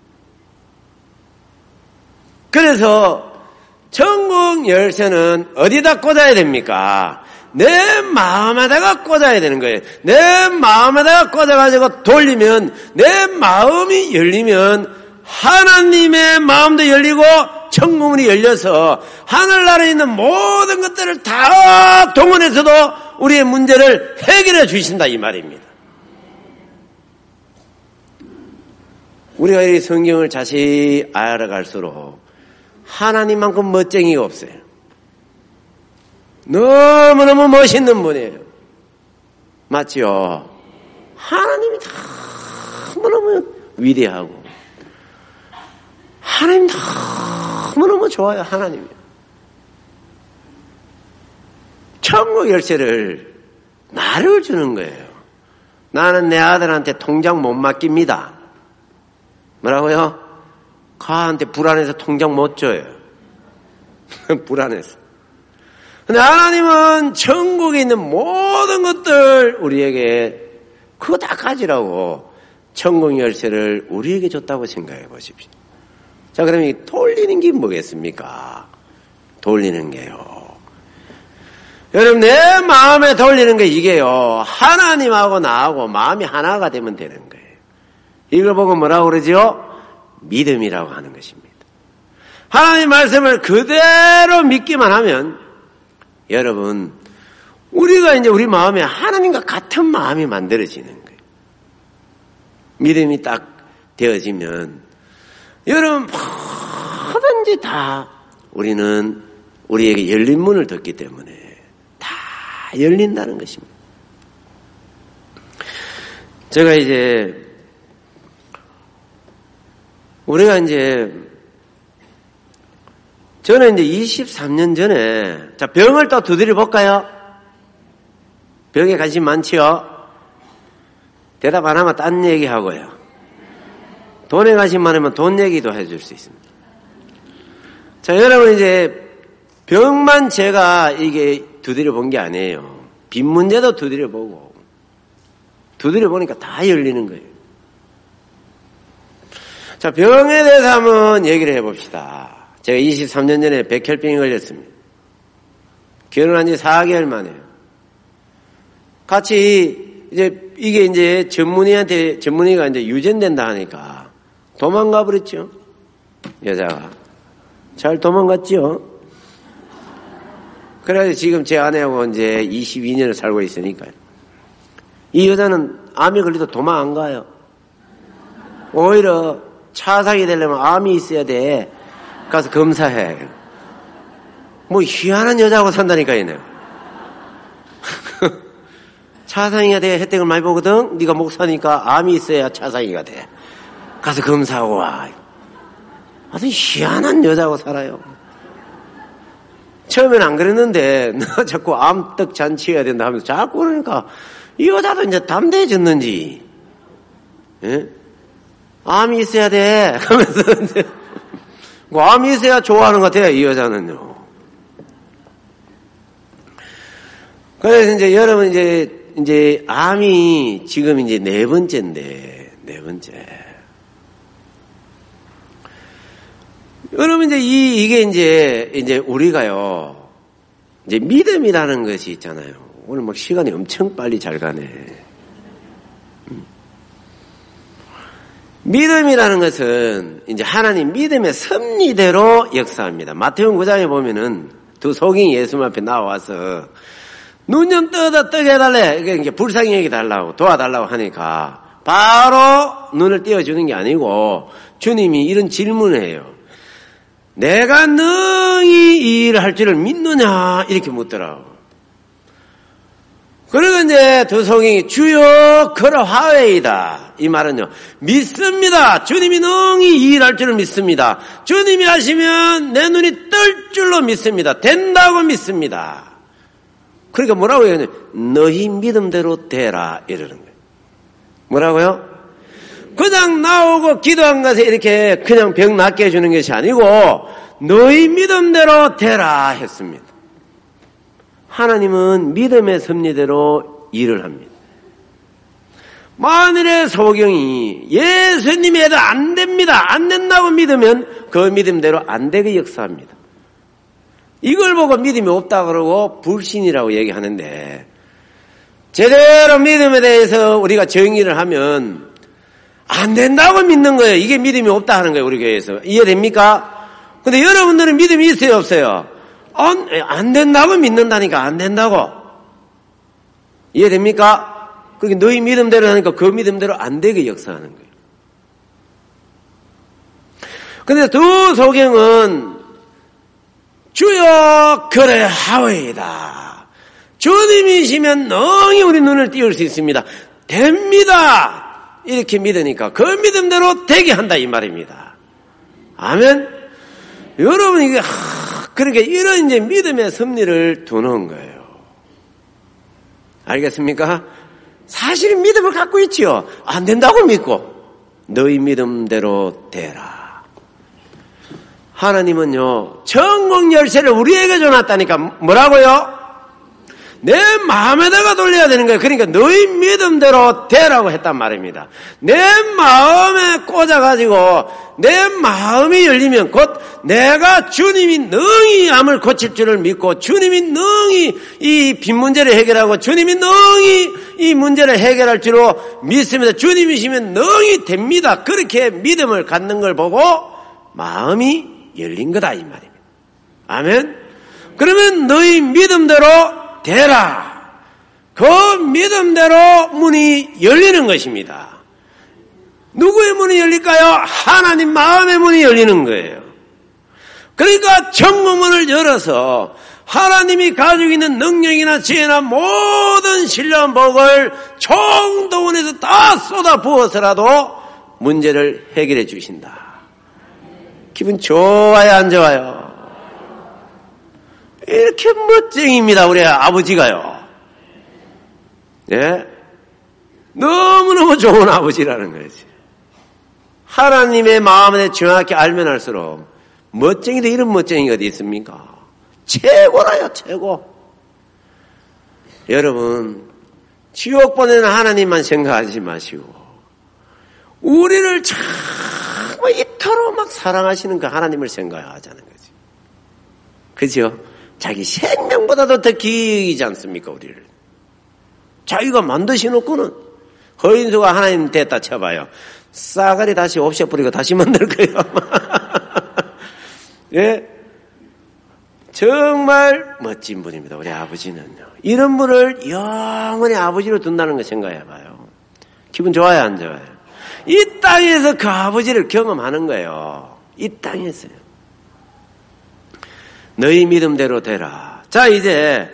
그래서 천국 열쇠는 어디다 꽂아야 됩니까? 내 마음에다가 꽂아야 되는 거예요. 내 마음에다가 꽂아가지고 돌리면, 내 마음이 열리면 하나님의 마음도 열리고 천국문이 열려서 하늘나라에 있는 모든 것들을 다 동원해서도 우리의 문제를 해결해 주신다 이 말입니다. 우리가 이 성경을 자세히 알아갈수록 하나님만큼 멋쟁이가 없어요. 너무너무 멋있는 분이에요. 맞지요? 하나님이 너무너무 위대하고 하나님 너무너무 좋아요. 하나님이. 천국 열쇠를 나를 주는 거예요. 나는 내 아들한테 통장 못 맡깁니다. 뭐라고요? 가한테 불안해서 통장 못 줘요. 불안해서. 근데 하나님은 천국에 있는 모든 것들 우리에게 그거 다 가지라고 천국 열쇠를 우리에게 줬다고 생각해 보십시오. 자, 그러면 이 돌리는 게 뭐겠습니까? 돌리는 게요. 여러분, 내 마음에 돌리는 게 이게요. 하나님하고 나하고 마음이 하나가 되면 되는 거예요. 이걸 보고 뭐라고 그러지요? 믿음이라고 하는 것입니다. 하나님 말씀을 그대로 믿기만 하면 여러분, 우리가 이제 우리 마음에 하나님과 같은 마음이 만들어지는 거예요. 믿음이 딱 되어지면 여러분 뭐든지 다 우리는 우리에게 열린 문을 뒀기 때문에 다 열린다는 것입니다. 제가 이제 우리가 이제 저는 이제 23년 전에 자 병을 또 두드려 볼까요? 병에 관심 많지요? 대답 안 하면 딴 얘기하고요. 돈에 관심 많으면 돈 얘기도 해줄 수 있습니다. 자, 여러분 이제 병만 제가 이게 두드려 본 게 아니에요. 빚 문제도 두드려 보고 두드려 보니까 다 열리는 거예요. 자, 병에 대해서 한번 얘기를 해봅시다. 제가 23년 전에 백혈병에 걸렸습니다. 결혼한 지 4개월 만에요. 같이 이제 이게 이제 전문의가 이제 유전된다 하니까 도망가 버렸죠. 여자가. 잘 도망갔죠. 그래서 지금 제 아내하고 이제 22년을 살고 있으니까요. 이 여자는 암이 걸려도 도망 안 가요. 오히려 차상이 되려면 암이 있어야 돼. 가서 검사해. 뭐 희한한 여자하고 산다니까 얘네. 차상이가 돼 혜택을 많이 보거든. 네가 목사니까 암이 있어야 차상이가 돼. 가서 검사하고 와. 아주 희한한 여자하고 살아요. 처음엔 안 그랬는데 너 자꾸 암떡 잔치해야 된다 하면서 자꾸 그러니까 이 여자도 이제 담대해졌는지 예? 암이 있어야 돼 하면서 이제 암이 있어야 좋아하는 것 같아요. 이 여자는요. 그래서 이제 여러분 이제 암이 지금 이제 4번째인데 4번째. 여러분, 이제 이게 이제 우리가요, 이제 믿음이라는 것이 있잖아요. 오늘 막 시간이 엄청 빨리 잘 가네. 믿음이라는 것은 이제 하나님 믿음의 섭리대로 역사합니다. 마태복음 9장에 보면은 두 소경이 예수님 앞에 나와서 눈 좀 뜨게 해달래. 이게 불쌍히 여기달라고 도와달라고 하니까 바로 눈을 띄워주는 게 아니고 주님이 이런 질문을 해요. 내가 능히 이 일을 할 줄을 믿느냐? 이렇게 묻더라고. 그리고 이제 두 소경이 주여 그러하외이다. 이 말은요, 믿습니다. 주님이 능히 이 일을 할 줄을 믿습니다. 주님이 하시면 내 눈이 뜰 줄로 믿습니다. 된다고 믿습니다. 그러니까 뭐라고 해요? 너희 믿음대로 되라 이러는 거예요. 뭐라고요? 그냥 나오고 기도한 것에 이렇게 그냥 병 낫게 해주는 것이 아니고 너희 믿음대로 되라 했습니다. 하나님은 믿음의 섭리대로 일을 합니다. 만일에 소경이 예수님이 해도 안 됩니다. 안 된다고 믿으면 그 믿음대로 안 되게 역사합니다. 이걸 보고 믿음이 없다 그러고 불신이라고 얘기하는데 제대로 믿음에 대해서 우리가 정의를 하면 안 된다고 믿는 거예요. 이게 믿음이 없다 하는 거예요. 우리 교회에서. 이해됩니까? 근데 여러분들은 믿음이 있어요 없어요? 안 된다고 믿는다니까. 안 된다고. 이해됩니까? 그렇게 너희 믿음대로 하니까 그 믿음대로 안 되게 역사하는 거예요. 근데 두 소경은 주여 그러하오이다. 주님이시면 능히 우리 눈을 띄울 수 있습니다. 됩니다. 이렇게 믿으니까 그 믿음대로 되게 한다 이 말입니다. 아멘. 여러분 이게 그러니까 이런 이제 믿음의 섭리를 두는 거예요. 알겠습니까? 사실은 믿음을 갖고 있지요. 안 된다고 믿고 너희 믿음대로 되라. 하나님은요 천국 열쇠를 우리에게 줘놨다니까. 뭐라고요? 내 마음에다가 돌려야 되는 거예요. 그러니까 너희 믿음대로 되라고 했단 말입니다. 내 마음에 꽂아가지고 내 마음이 열리면 곧 내가 주님이 능히 암을 고칠 줄을 믿고 주님이 능히 이 빚 문제를 해결하고 주님이 능히 이 문제를 해결할 줄로 믿습니다. 주님이시면 능히 됩니다. 그렇게 믿음을 갖는 걸 보고 마음이 열린 거다 이 말입니다. 아멘. 그러면 너희 믿음대로 되라. 그 믿음대로 문이 열리는 것입니다. 누구의 문이 열릴까요? 하나님 마음의 문이 열리는 거예요. 그러니까 천국문을 열어서 하나님이 가지고 있는 능력이나 지혜나 모든 신령한 복을 총동원해서 다 쏟아 부어서라도 문제를 해결해 주신다. 기분 좋아요 안 좋아요? 이렇게 멋쟁입니다. 우리 아버지가요. 예? 너무너무 좋은 아버지라는 거지. 하나님의 마음에 정확히 알면 알수록 멋쟁이도 이런 멋쟁이가 어디 있습니까? 최고라요, 최고. 여러분, 지옥 보내는 하나님만 생각하지 마시고 우리를 참 이토록 막 사랑하시는 그 하나님을 생각하자는 거지. 그죠? 자기 생명보다도 더 기이지 않습니까, 우리를? 자기가 만드셔놓고는 허인수가 하나님 됐다 쳐봐요. 싸가리 다시 없애버리고 다시 만들 거예요. 예? 정말 멋진 분입니다, 우리 아버지는요. 이런 분을 영원히 아버지로 둔다는 거 생각해봐요. 기분 좋아요, 안 좋아요? 이 땅에서 그 아버지를 경험하는 거예요. 이 땅에서요. 너희 믿음대로 되라. 자, 이제,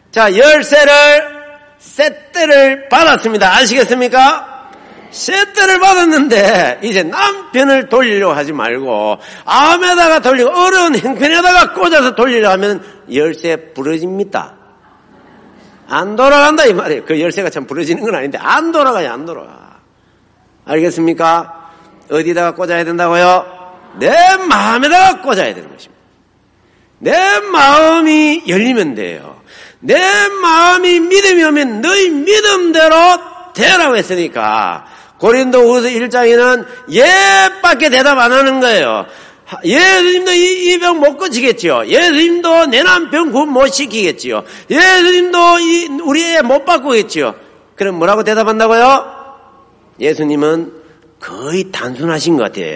세대를 받았습니다. 아시겠습니까? 세대를 받았는데, 이제 남편을 돌리려고 하지 말고, 암에다가 돌리고, 어려운 행편에다가 꽂아서 돌리려고 하면, 열쇠 부러집니다. 안 돌아간다, 이 말이에요. 그 열쇠가 참 부러지는 건 아닌데, 안 돌아가요, 안 돌아가. 알겠습니까? 어디다가 꽂아야 된다고요? 내 마음에다가 꽂아야 되는 것입니다. 내 마음이 열리면 돼요. 내 마음이 믿음이 오면 너희 믿음대로 되라고 했으니까 고린도후서 1장에는 예밖에 대답 안 하는 거예요. 예수님도 이 병 못 고치겠지요. 예수님도 내 남편 굿 못 시키겠지요. 예수님도 우리 애 못 바꾸겠지요. 그럼 뭐라고 대답한다고요? 예수님은 거의 단순하신 것 같아.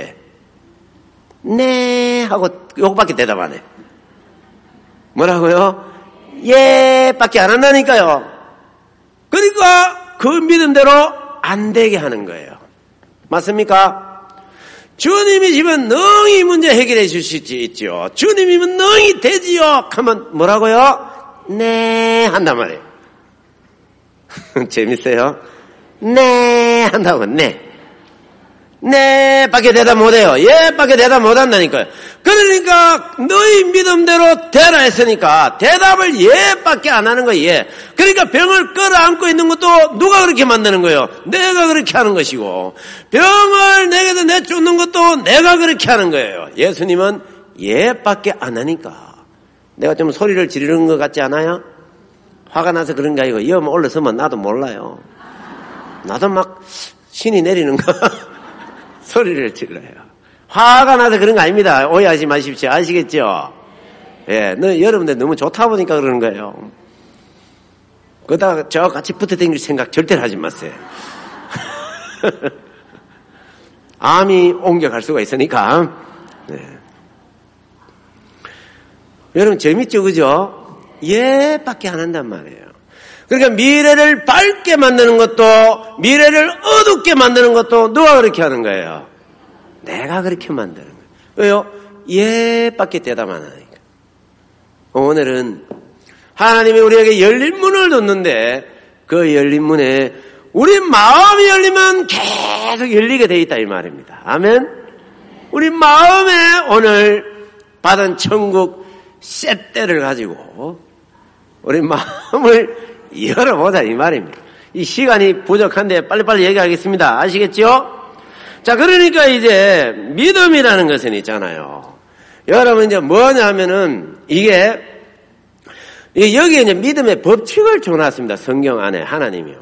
네 하고 요거밖에 대답 안 해. 뭐라고요? 예 밖에 안 한다니까요. 그러니까 그 믿음대로 안 되게 하는 거예요. 맞습니까? 주님이시면 능히 문제 해결해 주실 수 있죠. 주님이면 능히 되지요. 하면 뭐라고요? 네 한단 말이에요. 재밌어요? 네 한다고. 네 밖에 대답 못해요. 예 밖에 대답 못한다니까요. 그러니까 너희 믿음대로 되라 했으니까 대답을 예 밖에 안 하는 거예요. 예. 그러니까 병을 끌어안고 있는 것도 누가 그렇게 만드는 거예요? 내가 그렇게 하는 것이고, 병을 내게서 내쫓는 것도 내가 그렇게 하는 거예요. 예수님은 예 밖에 안 하니까. 내가 좀 소리를 지르는 것 같지 않아요? 화가 나서 그런 게 아니고 여기 올라서면 나도 몰라요. 나도 막 신이 내리는 거 소리를 질러요. 화가 나서 그런 거 아닙니다. 오해하지 마십시오. 아시겠죠? 예, 여러분들 너무 좋다 보니까 그러는 거예요. 그러다가 저와 같이 붙어 다닐 생각 절대로 하지 마세요. 암이 옮겨갈 수가 있으니까. 네. 여러분 재밌죠, 그죠? 예, 밖에 안 한단 말이에요. 그러니까 미래를 밝게 만드는 것도, 미래를 어둡게 만드는 것도 누가 그렇게 하는 거예요? 내가 그렇게 만드는 거예요. 왜요? 예, 밖에 대답 안 하니까. 오늘은 하나님이 우리에게 열린 문을 뒀는데, 그 열린 문에 우리 마음이 열리면 계속 열리게 돼 있다 이 말입니다. 아멘? 우리 마음에 오늘 받은 천국 쇳대를 가지고 우리 마음을 열어보자 이 말입니다. 이 시간이 부족한데 빨리빨리 얘기하겠습니다. 아시겠죠? 자, 그러니까 이제 믿음이라는 것은 있잖아요. 여러분 이제 뭐냐 하면은 이게 여기에 이제 믿음의 법칙을 줘놨습니다. 성경 안에 하나님이요.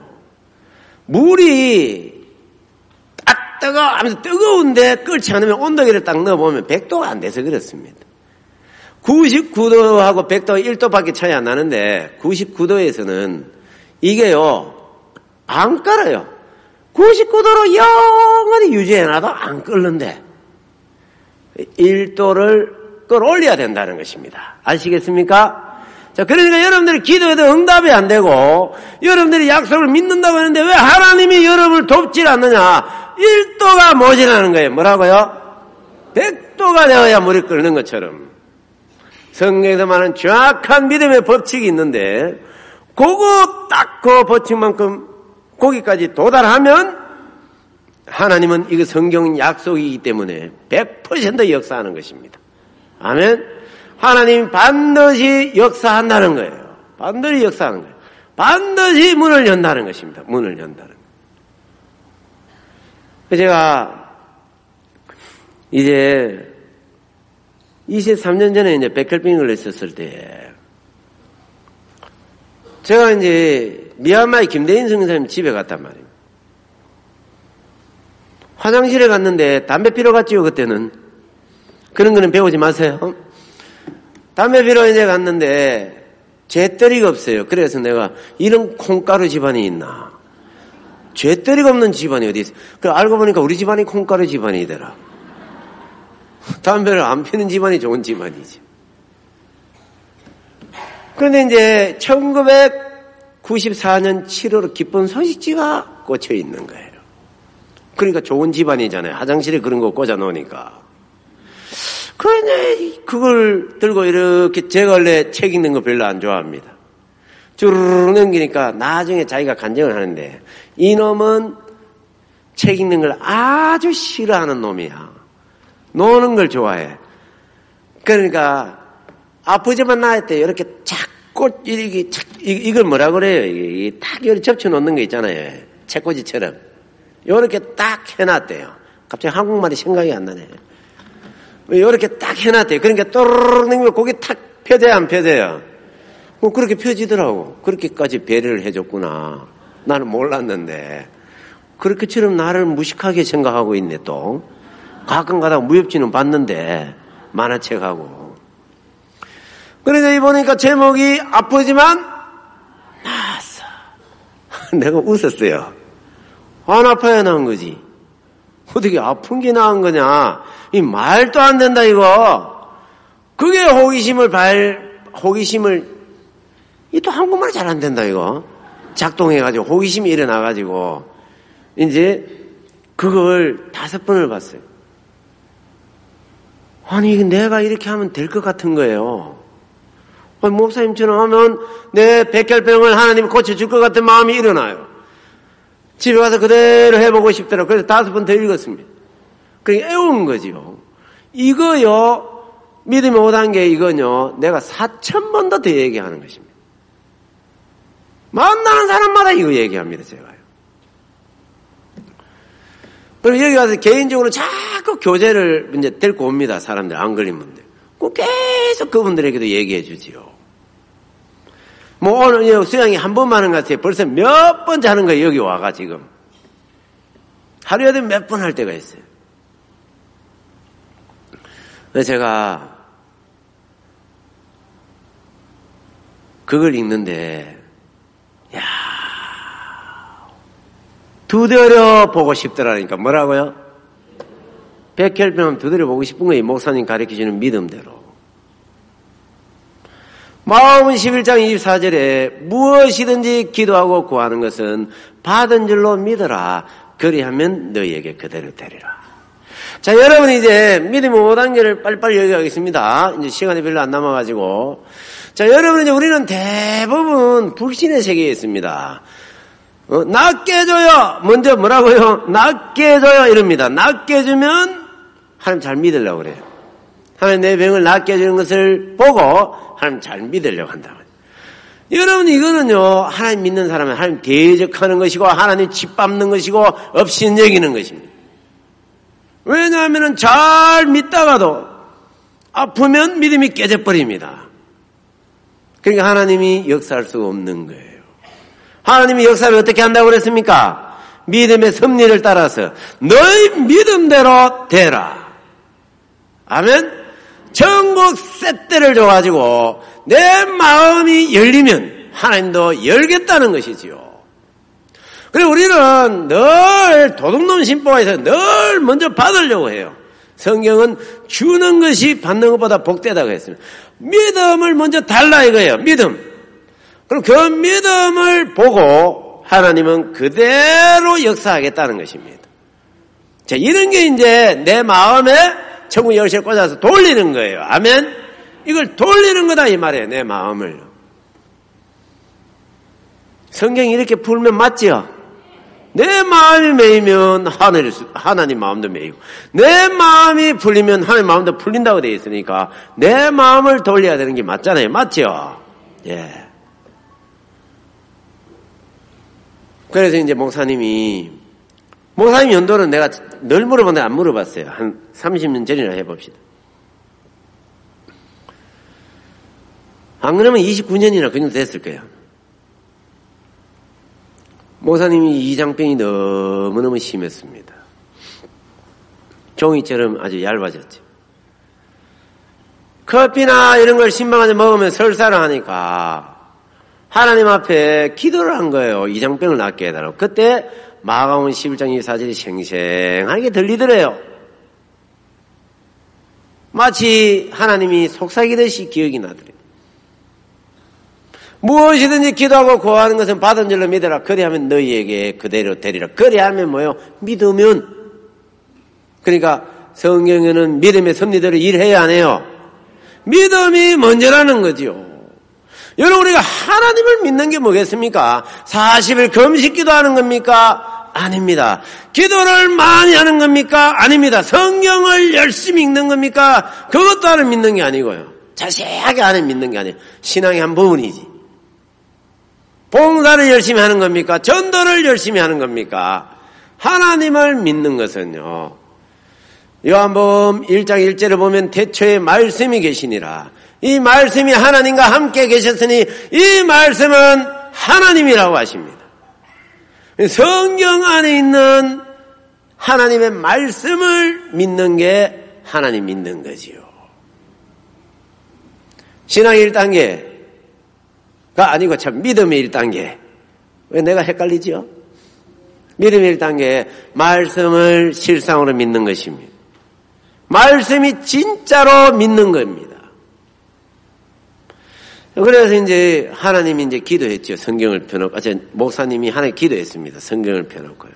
물이 딱 하면서 뜨거운데 끓지 않으면 온도계를 딱 넣어보면 100도가 안 돼서 그렇습니다. 99도하고 100도 1도밖에 차이 안 나는데 99도에서는 이게요 안 끓어요. 99도로 영원히 유지해놔도 안 끓는데 1도를 끌어올려야 된다는 것입니다. 아시겠습니까? 자, 그러니까 여러분들이 기도해도 응답이 안 되고 여러분들이 약속을 믿는다고 하는데 왜 하나님이 여러분을 돕질 않느냐? 1도가 모자라는 거예요. 뭐라고요? 100도가 되어야 물이 끓는 것처럼 성경에서 말하는 정확한 믿음의 법칙이 있는데 그거 딱 그 법칙만큼 거기까지 도달하면 하나님은 이거 성경 약속이기 때문에 100% 역사하는 것입니다. 아멘. 하나님 반드시 역사한다는 거예요. 반드시 역사하는 거예요. 반드시 문을 연다는 것입니다. 문을 연다는 거예요. 제가 이제 23년 전에 이제 백혈병을 했었을 때 제가 이제 미얀마의 김대인 선생님 집에 갔단 말이에요. 화장실에 갔는데 담배 피러 갔지요, 그때는. 그런 거는 배우지 마세요. 담배 피러 이제 갔는데 잿더리가 없어요. 그래서 내가 이런 콩가루 집안이 있나. 잿더리가 없는 집안이 어디 있어. 그래 알고 보니까 우리 집안이 콩가루 집안이더라. 담배를 안 피는 집안이 좋은 집안이지. 그런데 이제 1994년 7월 기쁜 소식지가 꽂혀 있는 거예요. 그러니까 좋은 집안이잖아요. 화장실에 그런 거 꽂아 놓으니까. 그런데 그걸 들고 이렇게 제가 원래 책 읽는 거 별로 안 좋아합니다. 주르르 넘기니까 나중에 자기가 간증을 하는데 이놈은 책 읽는 걸 아주 싫어하는 놈이야. 노는 걸 좋아해. 그러니까 아프지만 나을 때 이렇게 착꽃 이걸 뭐라 그래요? 이게 딱 이렇게 접쳐 놓는 거 있잖아요. 책꽂이처럼 이렇게 딱 해놨대요. 갑자기 한국말이 생각이 안 나네. 이렇게 딱 해놨대요. 그러니까 또르르 넘기면 거기 탁 펴져야 안 펴져요? 그렇게 펴지더라고. 그렇게까지 배려를 해줬구나. 나는 몰랐는데 그렇게처럼 나를 무식하게 생각하고 있네 또. 가끔 가다가 무협지는 봤는데 만화책하고. 그래서 이 보니까 제목이 아프지만 나았어. 내가 웃었어요. 안 아파야 나은 거지. 어떻게 아픈 게 나은 거냐. 이 말도 안 된다 이거. 그게 호기심을 이 또 한국말 잘 안 된다 이거. 작동해가지고 호기심이 일어나가지고 이제 그걸 5번을 봤어요. 아니 내가 이렇게 하면 될 것 같은 거예요. 아니, 목사님처럼 하면 내 백혈병을 하나님이 고쳐줄 것 같은 마음이 일어나요. 집에 가서 그대로 해보고 싶더라고요. 그래서 5번 더 읽었습니다. 그게 애운 거지요. 이거요, 믿음의 5단계 이거요, 내가 4,000번도 더 얘기하는 것입니다. 만나는 사람마다 이거 얘기합니다, 제가요. 그리고 여기 와서 개인적으로 자꾸 교제를 이제 데리고 옵니다, 사람들, 안 걸린 분들. 계속 그분들에게도 얘기해 주지요. 뭐 오늘 수양이 한 번만 하는 것 같아요. 벌써 몇 번째 하는 거예요, 여기 와가 지금. 하루에도 몇 번 할 때가 있어요. 그래서 제가 그걸 읽는데 야, 두드려 보고 싶더라니까. 뭐라고요? 백혈병 두드려 보고 싶은 거예요. 목사님 가르쳐주는 믿음대로. 마음은 11장 24절에 무엇이든지 기도하고 구하는 것은 받은 줄로 믿어라. 그리하면 너희에게 그대로 되리라. 자, 여러분 이제 믿음의 5단계를 빨리빨리 얘기하겠습니다. 이제 시간이 별로 안 남아가지고. 자, 여러분 이제 우리는 대부분 불신의 세계에 있습니다. 낫게 해줘요. 먼저 뭐라고요? 낫게 해줘요. 이럽니다. 낫게 해주면 하나님 잘 믿으려고 그래요. 하나님 내 병을 낫게 해주는 것을 보고 하나님 잘 믿으려고 한다. 여러분 이거는요, 하나님 믿는 사람은 하나님 대적하는 것이고 하나님 짓밟는 것이고 업신여기는 것입니다. 왜냐하면 잘 믿다가도 아프면 믿음이 깨져버립니다. 그러니까 하나님이 역사할 수가 없는 거예요. 하나님이 역사를 어떻게 한다고 그랬습니까? 믿음의 섭리를 따라서 너희 믿음대로 되라. 아멘. 전국 셋대를 줘가지고 내 마음이 열리면 하나님도 열겠다는 것이지요. 그리고 우리는 늘 도둑놈 신보가 있어서 늘 먼저 받으려고 해요. 성경은 주는 것이 받는 것보다 복되다고 했습니다. 믿음을 먼저 달라 이거예요. 믿음. 그럼 그 믿음을 보고 하나님은 그대로 역사하겠다는 것입니다. 자, 이런 게 이제 내 마음에 천국 열쇠를 꽂아서 돌리는 거예요. 아멘? 이걸 돌리는 거다 이 말이에요. 내 마음을. 성경이 이렇게 풀면 맞지요? 내 마음이 매이면 하나님 마음도 매이고 내 마음이 풀리면 하나님 마음도 풀린다고 되어 있으니까 내 마음을 돌려야 되는 게 맞잖아요. 맞죠? 예. 그래서 이제 목사님 연도는 내가 늘 물어봤는데 안 물어봤어요. 한 30년 전이나 해봅시다. 안 그러면 29년이나 그 정도 됐을 거예요. 목사님이 이장병이 너무너무 심했습니다. 종이처럼 아주 얇아졌죠. 커피나 이런 걸 신방한테 먹으면 설사를 하니까 하나님 앞에 기도를 한 거예요. 이장병을 낫게 해달라고. 그때 마가복음 11장 24절이 생생하게 들리더래요. 마치 하나님이 속삭이듯이 기억이 나더래요. 무엇이든지 기도하고 구하는 것은 받은 줄로 믿어라. 그리하면 너희에게 그대로 되리라. 그리하면 뭐예요? 믿으면. 그러니까 성경에는 믿음의 섭리대로 일해야 안 해요. 믿음이 먼저라는 거지요. 여러분 우리가 하나님을 믿는 게 뭐겠습니까? 40일 금식 기도하는 겁니까? 아닙니다. 기도를 많이 하는 겁니까? 아닙니다. 성경을 열심히 읽는 겁니까? 그것도 하는 믿는 게 아니고요. 자세하게 하는 믿는 게 아니에요. 신앙의 한 부분이지. 봉사를 열심히 하는 겁니까? 전도를 열심히 하는 겁니까? 하나님을 믿는 것은요. 요한복음 1장 1절을 보면 태초에 말씀이 계시니라. 이 말씀이 하나님과 함께 계셨으니 이 말씀은 하나님이라고 하십니다. 성경 안에 있는 하나님의 말씀을 믿는 게 하나님 믿는 거지요. 신앙의 1단계가 아니고 참 믿음의 1단계. 왜 내가 헷갈리지요? 믿음의 1단계, 말씀을 실상으로 믿는 것입니다. 말씀이 진짜로 믿는 겁니다. 그래서 이제 하나님이 이제 기도했죠. 성경을 펴놓고. 목사님이 하나님 기도했습니다. 성경을 펴놓고요.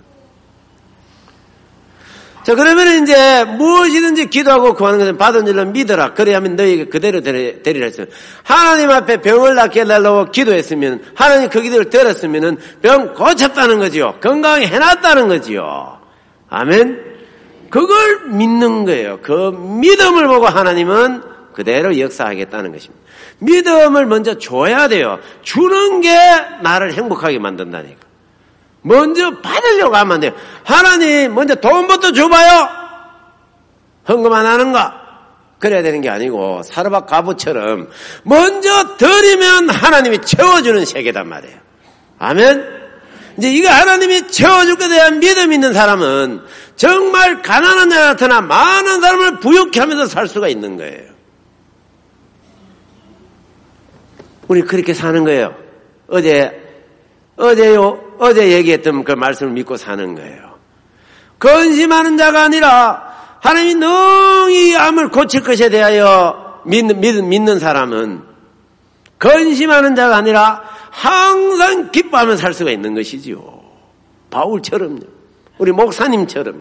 자, 그러면 이제 무엇이든지 기도하고 구하는 것은 받은 줄로 믿어라. 그래야면 너희에게 그대로 되리라 했어요. 하나님 앞에 병을 낫게 해달라고 기도했으면, 하나님 그 기도를 들었으면 병 고쳤다는 거지요. 건강히 해놨다는 거지요. 아멘? 그걸 믿는 거예요. 그 믿음을 보고 하나님은 그대로 역사하겠다는 것입니다. 믿음을 먼저 줘야 돼요. 주는 게 나를 행복하게 만든다니까. 먼저 받으려고 하면 안 돼요. 하나님 먼저 돈부터 줘봐요. 헌금 안 하는가? 그래야 되는 게 아니고 사르밧 과부처럼 먼저 드리면 하나님이 채워주는 세계단 말이에요. 아멘? 이제 이거 하나님이 채워줄 것에 대한 믿음이 있는 사람은 정말 가난한 자 같으나 많은 사람을 부유케 하면서 살 수가 있는 거예요. 우리 그렇게 사는 거예요. 어제 얘기했던 그 말씀을 믿고 사는 거예요. 근심하는 자가 아니라 하나님이 능히 암을 고칠 것에 대하여 믿는 사람은 근심하는 자가 아니라 항상 기뻐하며 살 수가 있는 것이지요. 바울처럼요. 우리 목사님처럼요.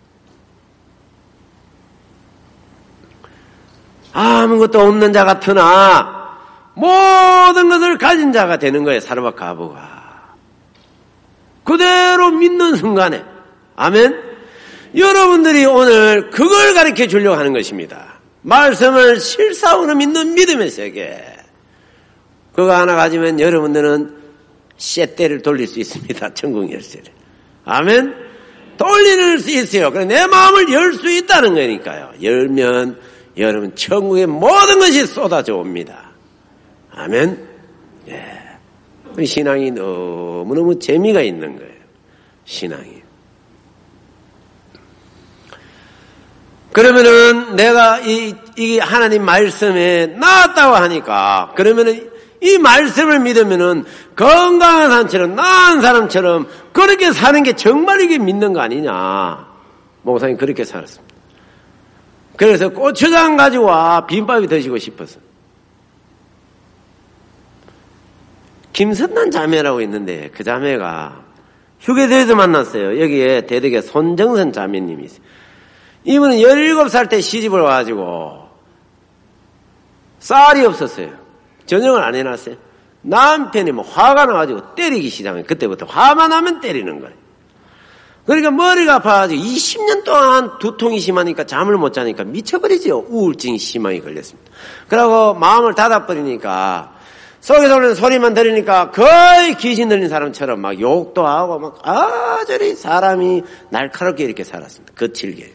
아무것도 없는 자 같으나 모든 것을 가진 자가 되는 거예요. 사르밧 과부가. 그대로 믿는 순간에. 아멘. 여러분들이 오늘 그걸 가르쳐 주려고 하는 것입니다. 말씀을 실상으로 믿는 믿음의 세계. 그거 하나 가지면 여러분들은 쇳대를 돌릴 수 있습니다. 천국 열쇠를. 아멘. 돌릴 수 있어요. 그래 내 마음을 열 수 있다는 거니까요. 열면 여러분 천국의 모든 것이 쏟아져 옵니다. 아멘. 예. 우리 신앙이 너무너무 재미가 있는 거예요. 신앙이. 그러면은 내가 이 하나님 말씀에 나았다고 하니까 그러면은 이 말씀을 믿으면은 건강한 사람처럼 나은 사람처럼 그렇게 사는 게 정말 이게 믿는 거 아니냐. 목사님 그렇게 살았습니다. 그래서 고추장 가지고 와 비빔밥이 드시고 싶어서. 김선난 자매라고 있는데 그 자매가 휴게소에서 만났어요. 여기에 대덕에 손정선 자매님이 있어요. 이분은 17살 때 시집을 와가지고 쌀이 없었어요. 저녁을 안 해놨어요. 남편이 뭐 화가 나가지고 때리기 시작해요. 그때부터 화만 나면 때리는 거예요. 그러니까 머리가 아파가지고 20년 동안 두통이 심하니까 잠을 못 자니까 미쳐버리죠. 우울증이 심하게 걸렸습니다. 그러고 마음을 닫아버리니까 속에서 오는 소리만 들으니까 거의 귀신 들린 사람처럼 막 욕도 하고 막 아저리 사람이 날카롭게 이렇게 살았습니다. 거칠게.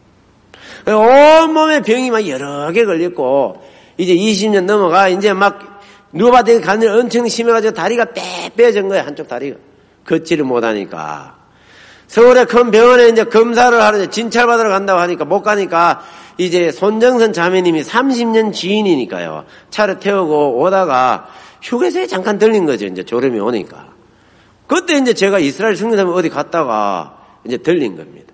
온몸에 병이 막 여러 개 걸렸고 이제 20년 넘어가 이제 막 누바데기 간절히 엄청 심해가지고 다리가 빼빼진 거예요. 한쪽 다리가. 걷지를 못하니까. 서울의 큰 병원에 이제 검사를 하러 진찰받으러 간다고 하니까 못 가니까 이제 손정선 자매님이 30년 지인이니까요. 차를 태우고 오다가 휴게소에 잠깐 들린 거죠. 이제 졸음이 오니까. 그때 이제 제가 이스라엘 승리사면 어디 갔다가 이제 들린 겁니다.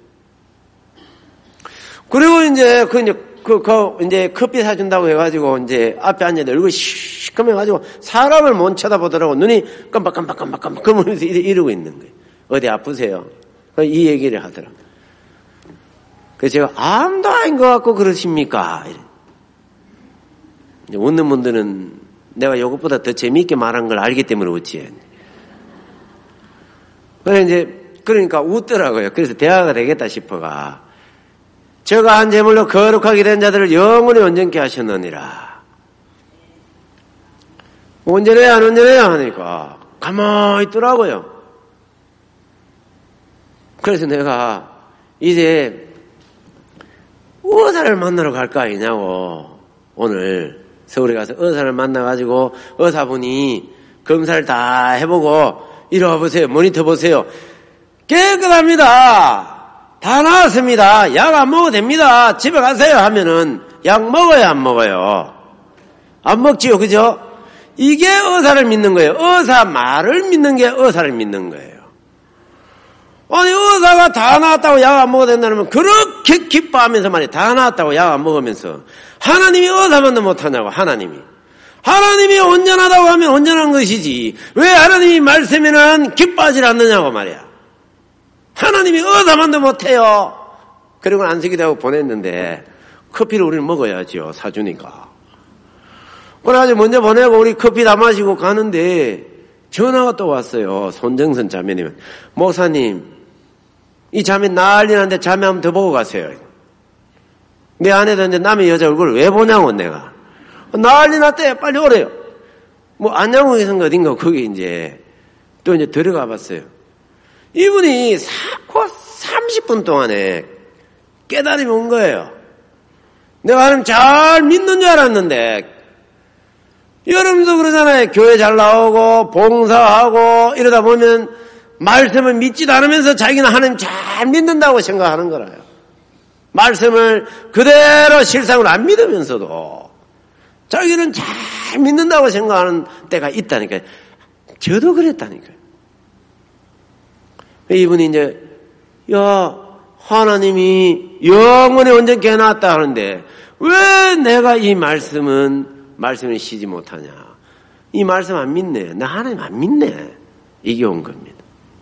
그리고 이제 이제 커피 사준다고 해가지고 이제 앞에 앉아서 얼굴이 시커매가지고 사람을 못 쳐다보더라고. 눈이 깜빡깜빡깜빡깜빡 그러면서 이러고 있는 거예요. 어디 아프세요? 이 얘기를 하더라고요. 그래서 제가 암도 아닌 것 같고 그러십니까? 이제 웃는 분들은 내가 이것보다 더 재미있게 말한 걸 알기 때문에 웃지. 그러니까 웃더라고요. 그래서 대화가 되겠다 싶어가. 저가 한 제물로 거룩하게 된 자들을 영원히 온전케 하셨느니라. 온전해야 안 온전해야 하니까 가만히 있더라고요. 그래서 내가 이제 의사를 만나러 갈까 아니냐고 오늘 서울에 가서 의사를 만나가지고 의사분이 검사를 다 해보고 이리 와보세요. 모니터 보세요. 깨끗합니다. 다 나았습니다. 약 안 먹어도 됩니다. 집에 가세요 하면은 약 먹어요 안 먹어요? 안 먹지요, 그죠? 이게 의사를 믿는 거예요. 의사 말을 믿는 게 의사를 믿는 거예요. 아니, 의사가 다 나았다고 약 안 먹어도 된다면 그렇게 기뻐하면서 말이야. 다 나았다고 약 안 먹으면서 하나님이 의사만도 못하냐고, 하나님이. 하나님이 온전하다고 하면 온전한 것이지. 왜 하나님이 말씀에는 기뻐하지 않느냐고 말이야. 하나님이 의사만도 못해요. 그리고 안식이 되고 보냈는데 커피를 우리는 먹어야죠. 사주니까. 그래가지고 먼저 보내고 우리 커피 다 마시고 가는데 전화가 또 왔어요. 손정선 자매님. 목사님, 이 자매 난리 났는데 자매 한번 더 보고 가세요. 내 아내도 이제 남의 여자 얼굴을 왜 보냐고 내가. 난리 났대. 빨리 오래요. 뭐 안양국에선 어딘가 거기 이제 또 이제 들어가 봤어요. 이분이 30분 동안에 깨달음이 온 거예요. 내가 하나님 잘 믿는 줄 알았는데 여러분도 그러잖아요. 교회 잘 나오고 봉사하고 이러다 보면 말씀을 믿지도 않으면서 자기는 하나님 잘 믿는다고 생각하는 거라요. 말씀을 그대로 실상으로 안 믿으면서도 자기는 잘 믿는다고 생각하는 때가 있다니까요. 저도 그랬다니까요. 이분이 이제 야 하나님이 영원히 온전케 해놨다 하는데 왜 내가 이 말씀을 쉬지 못하냐. 이 말씀 안 믿네. 나 하나님 안 믿네. 이게 온 겁니다.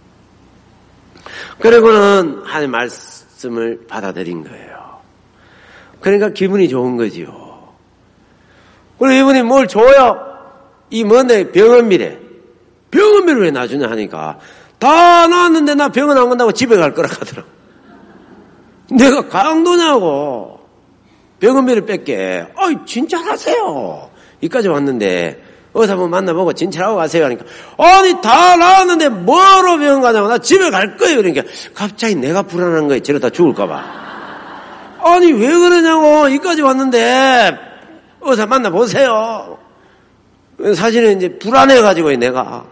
그리고는 하나님 말씀을 받아들인 거예요. 그러니까 기분이 좋은 거지요. 그리고 이분이 뭘 줘요? 이 뭔데 병원비래. 병원비를 왜 놔주냐 하니까 다 나왔는데 나 병원 안 간다고 집에 갈 거라 하더라고. 내가 강도냐고. 병원비를 뺄게. 진짜하세요. 여기까지 왔는데 의사 한번 만나보고 진찰하고 가세요 하니까 아니 다 나왔는데 뭐로 병원 가냐고. 나 집에 갈 거예요. 그러니까 갑자기 내가 불안한 거예요. 저러다 죽을까 봐. 아니 왜 그러냐고. 여기까지 왔는데 의사 만나보세요. 사실은 이제 불안해가지고 내가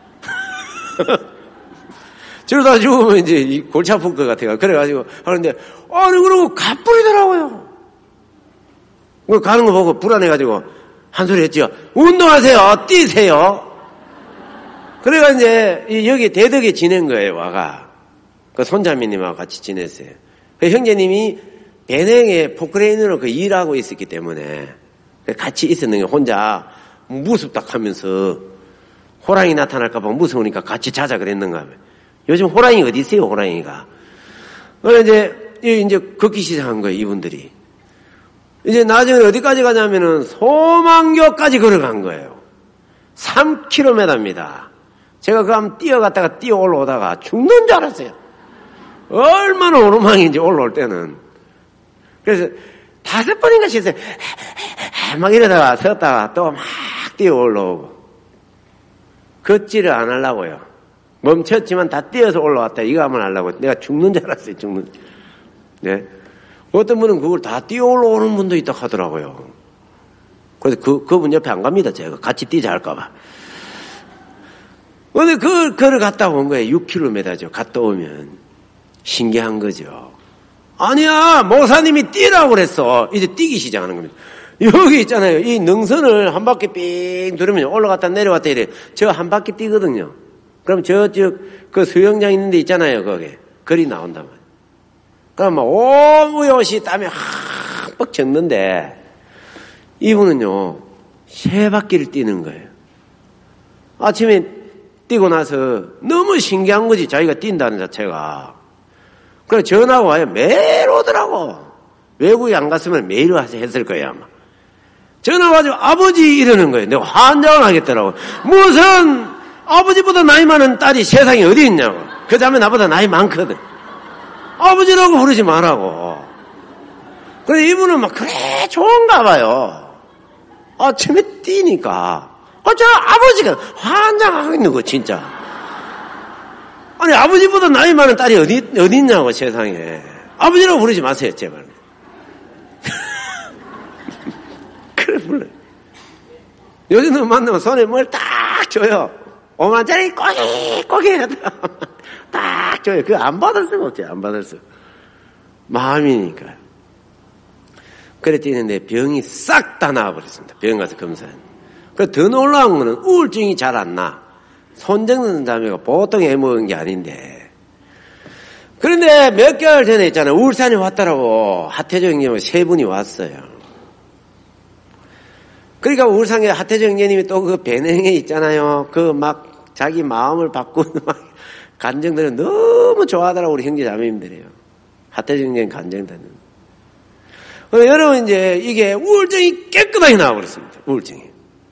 저러다 죽으면 이제 골치 아플 것 같아요. 그래가지고 하는데 아니 그러고 가뿐이더라고요. 가는 거 보고 불안해가지고 한 소리 했죠. 운동하세요. 뛰세요. 그래가 이제 여기 대덕에 지낸 거예요. 와가 그 손자매님하고 같이 지냈어요. 그 형제님이 배냉에 포크레인으로 그 일하고 있었기 때문에 같이 있었는 게 혼자 무섭다 하면서 호랑이 나타날까봐 무서우니까 같이 자자 그랬는가 하면 요즘 호랑이 어디 있어요, 호랑이가. 그래서 이제 걷기 시작한 거예요, 이분들이. 이제 나중에 어디까지 가냐면은 소망교까지 걸어간 거예요. 3km입니다. 제가 그 한번 뛰어갔다가 뛰어 올라오다가 죽는 줄 알았어요. 얼마나 오르막인지 올라올 때는. 그래서 5번인가 씻어요. 막 이러다가 섰다가 또 막 뛰어 올라오고. 걷지를 안 하려고요. 멈췄지만 다 뛰어서 올라왔다. 이거 한번 하려고. 내가 죽는 줄 알았어요, 죽는 줄. 네. 어떤 분은 그걸 다 뛰어 올라오는 분도 있다 하더라고요. 그래서 그분 옆에 안 갑니다, 제가. 같이 뛰자 할까봐. 근데 그걸 갔다 온 거예요. 6km죠. 갔다 오면. 신기한 거죠. 아니야, 목사님이 뛰라고 그랬어. 이제 뛰기 시작하는 겁니다. 여기 있잖아요. 이 능선을 한 바퀴 삥 두르면 올라갔다 내려왔다 이래. 저 한 바퀴 뛰거든요. 그럼 저쪽 그 수영장 있는 데 있잖아요. 거기에. 거리 나온단 말이에요. 그럼 막 오무요시 땀이 팍 젖는데 이분은요 3바퀴를 뛰는 거예요. 아침에 뛰고 나서 너무 신기한 거지. 자기가 뛴다는 자체가. 그래서 전화가 와요. 매일 오더라고. 외국에 안 갔으면 매일 와서 했을 거예요 아마. 전화 와가지고 아버지 이러는 거예요. 내가 환장을 하겠더라고. 무슨 아버지보다 나이 많은 딸이 세상에 어디 있냐고. 그 다음에 나보다 나이 많거든. 아버지라고 부르지 말라고. 그래서 이분은 막 그래 좋은가 봐요. 아침에 뛰니까. 저 아버지가 환장하고 있는 거 진짜. 아니 아버지보다 나이 많은 딸이 어디 있냐고 세상에. 아버지라고 부르지 마세요 제발. 그래 불러요. 요즘은 만나면 손에 뭘 딱 줘요. 5만짜리 꼬기 하더라. 딱 줘요. 그거 안 받을 수가 없지. 안 받을 수. 마음이니까요. 그래 뛰는데 병이 싹 다 나와버렸습니다. 병원 가서 검사했는데. 그 더 놀라운 거는 우울증이 잘 안 나. 손 정는 자매가 보통 애 먹은 게 아닌데. 그런데 몇 개월 전에 있잖아요. 울산에 왔더라고. 하태조 형님 세 분이 왔어요. 그러니까 울산에 하태조 형님이 또 그 배낭에 있잖아요. 그 막 자기 마음을 바꾸는 막 간증들은 너무 좋아하더라고, 우리 형제 자매님들이요. 하태조 형님 간증들은. 여러분 이제 이게 우울증이 깨끗하게 나와버렸습니다. 우울증이.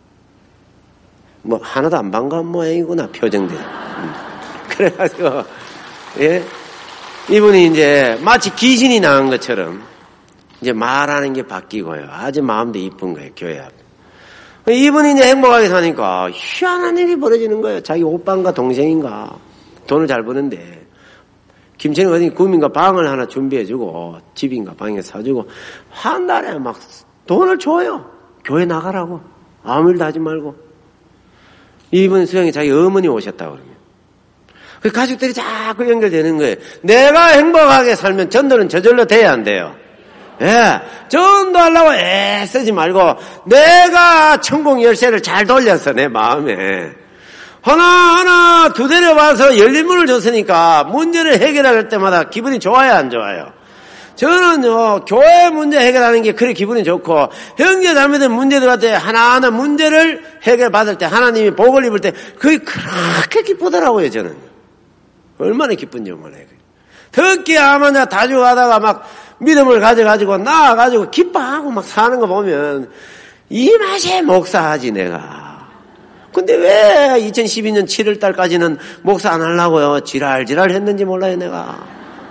뭐 하나도 안 반가운 모양이구나, 표정들이. 그래가지고 예, 이분이 이제 마치 귀신이 나온 것처럼 이제 말하는 게 바뀌고요. 아주 마음도 이쁜 거예요, 교회 앞에. 이분이 이제 행복하게 사니까 희한한 일이 벌어지는 거예요. 자기 오빠인가 동생인가 돈을 잘 버는데 김천이 어디 구민가 방을 하나 준비해주고 집인가 방에 사주고 한 달에 막 돈을 줘요. 교회 나가라고. 아무 일도 하지 말고. 이분 수영이 자기 어머니 오셨다고 그러면. 그 가족들이 자꾸 연결되는 거예요. 내가 행복하게 살면 전도는 저절로 돼야 안 돼요. 예, 전도하려고 애쓰지 말고 내가 천국 열쇠를 잘 돌렸어, 내 마음에. 하나하나 두드려 봐서 열린 문을 줬으니까 문제를 해결할 때마다 기분이 좋아요, 안 좋아요? 저는요, 교회 문제 해결하는 게 그래 기분이 좋고, 형제 자매들 문제들 같아 하나하나 문제를 해결받을 때, 하나님이 복을 입을 때, 그게 그렇게 기쁘더라고요, 저는. 얼마나 기쁜지 몰라요. 특히 아마 내가 다주가다가 막 믿음을 가져가지고, 나와가지고 기뻐하고 막 사는 거 보면, 이 맛에 목사하지, 내가. 근데 왜 2012년 7월 달까지는 목사 안 하려고요? 지랄지랄 했는지 몰라요, 내가.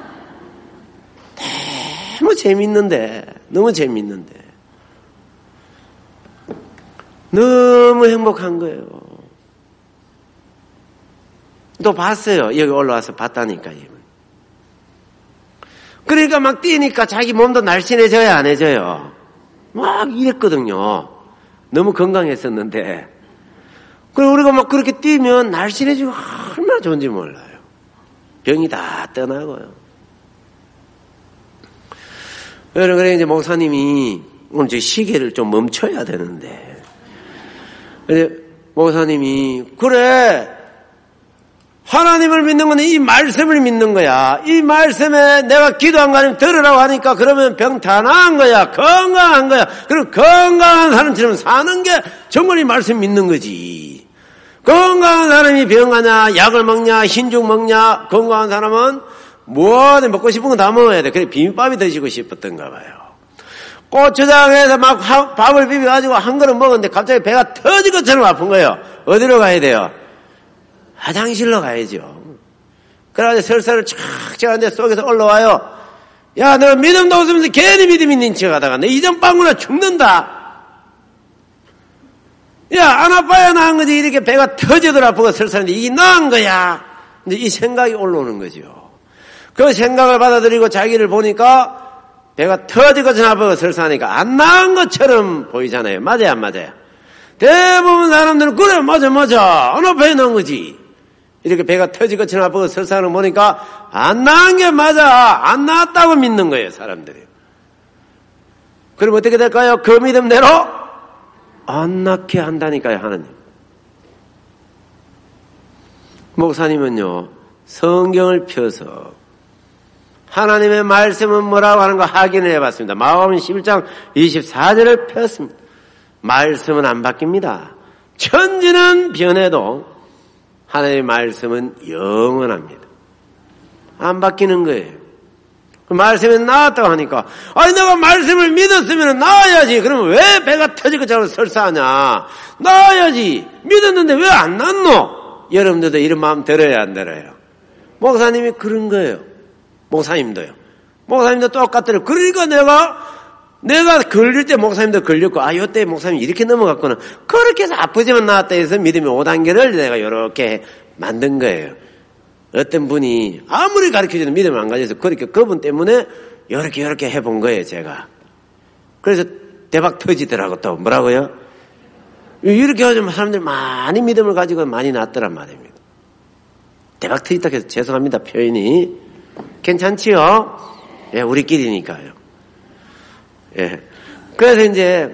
너무 재밌는데, 너무 재밌는데. 너무 행복한 거예요. 또 봤어요. 여기 올라와서 봤다니까요. 그러니까 막 뛰니까 자기 몸도 날씬해져야 안 해져요. 막 이랬거든요. 너무 건강했었는데. 그리고 우리가 막 그렇게 뛰면 날씬해지고 얼마나 좋은지 몰라요. 병이 다 떠나고요. 여러분, 그래, 이제 목사님이, 오늘 저 시계를 좀 멈춰야 되는데. 그래, 목사님이, 그래, 하나님을 믿는 건 이 말씀을 믿는 거야. 이 말씀에 내가 기도한 거 아니면 들으라고 하니까 그러면 병 다 나은 거야. 건강한 거야. 그럼 건강한 사람처럼 사는 게 정말 이 말씀 믿는 거지. 건강한 사람이 병하냐, 약을 먹냐, 흰죽 먹냐, 건강한 사람은 뭐든 먹고 싶은 거 다 먹어야 돼. 그래, 비빔밥이 드시고 싶었던가 봐요. 고추장에서 막 밥을 비벼가지고 한 그릇 먹었는데 갑자기 배가 터질 것처럼 아픈 거예요. 어디로 가야 돼요? 화장실로 가야죠. 그래가지고 설사를 착 하는데 속에서 올라와요. 야, 너 믿음도 없으면서 괜히 믿음 있는 척 하다가 너 이전 빵구나 죽는다. 야, 안 아파야 나은 거지. 이렇게 배가 터지더라 아프고 설사하는데 이게 나은 거야. 이제 이 생각이 올라오는 거죠. 그 생각을 받아들이고 자기를 보니까 배가 터지고 아프고 설사하니까 안 나은 것처럼 보이잖아요. 맞아요, 안 맞아요? 대부분 사람들은 그래, 맞아. 안 아파야 나은 거지. 이렇게 배가 터지고 아프고 설사하는 거 보니까 안 나은 게 맞아. 안 나았다고 믿는 거예요, 사람들이. 그럼 어떻게 될까요? 그 믿음대로 안 낫게 한다니까요, 하나님. 목사님은요, 성경을 펴서 하나님의 말씀은 뭐라고 하는 거 확인을 해봤습니다. 마가복음 11장 24절을 폈습니다. 말씀은 안 바뀝니다. 천지는 변해도 하나님의 말씀은 영원합니다. 안 바뀌는 거예요. 그 말씀에 나았다고 하니까, 아니 내가 말씀을 믿었으면 나아야지. 그러면 왜 배가 터지고 자고 설사하냐? 나아야지. 믿었는데 왜 안 낫노? 여러분들도 이런 마음 들어요, 안 들어요? 목사님이 그런 거예요. 목사님도요. 목사님도 똑같더래요. 그러니까 내가 걸릴 때 목사님도 걸렸고, 아, 요때 목사님이 이렇게 넘어갔구나. 그렇게 해서 아프지만 나았다 해서 믿음의 5단계를 내가 이렇게 만든 거예요. 어떤 분이 아무리 가르쳐줘도 믿음을 안 가져서 그렇게 그분 때문에 이렇게 해본 거예요, 제가. 그래서 대박 터지더라고, 또. 뭐라고요? 이렇게 하면 사람들이 많이 믿음을 가지고 많이 낫더란 말입니다. 대박 터졌다 해서 죄송합니다, 표현이. 괜찮지요? 예, 우리끼리니까요. 예. 그래서 이제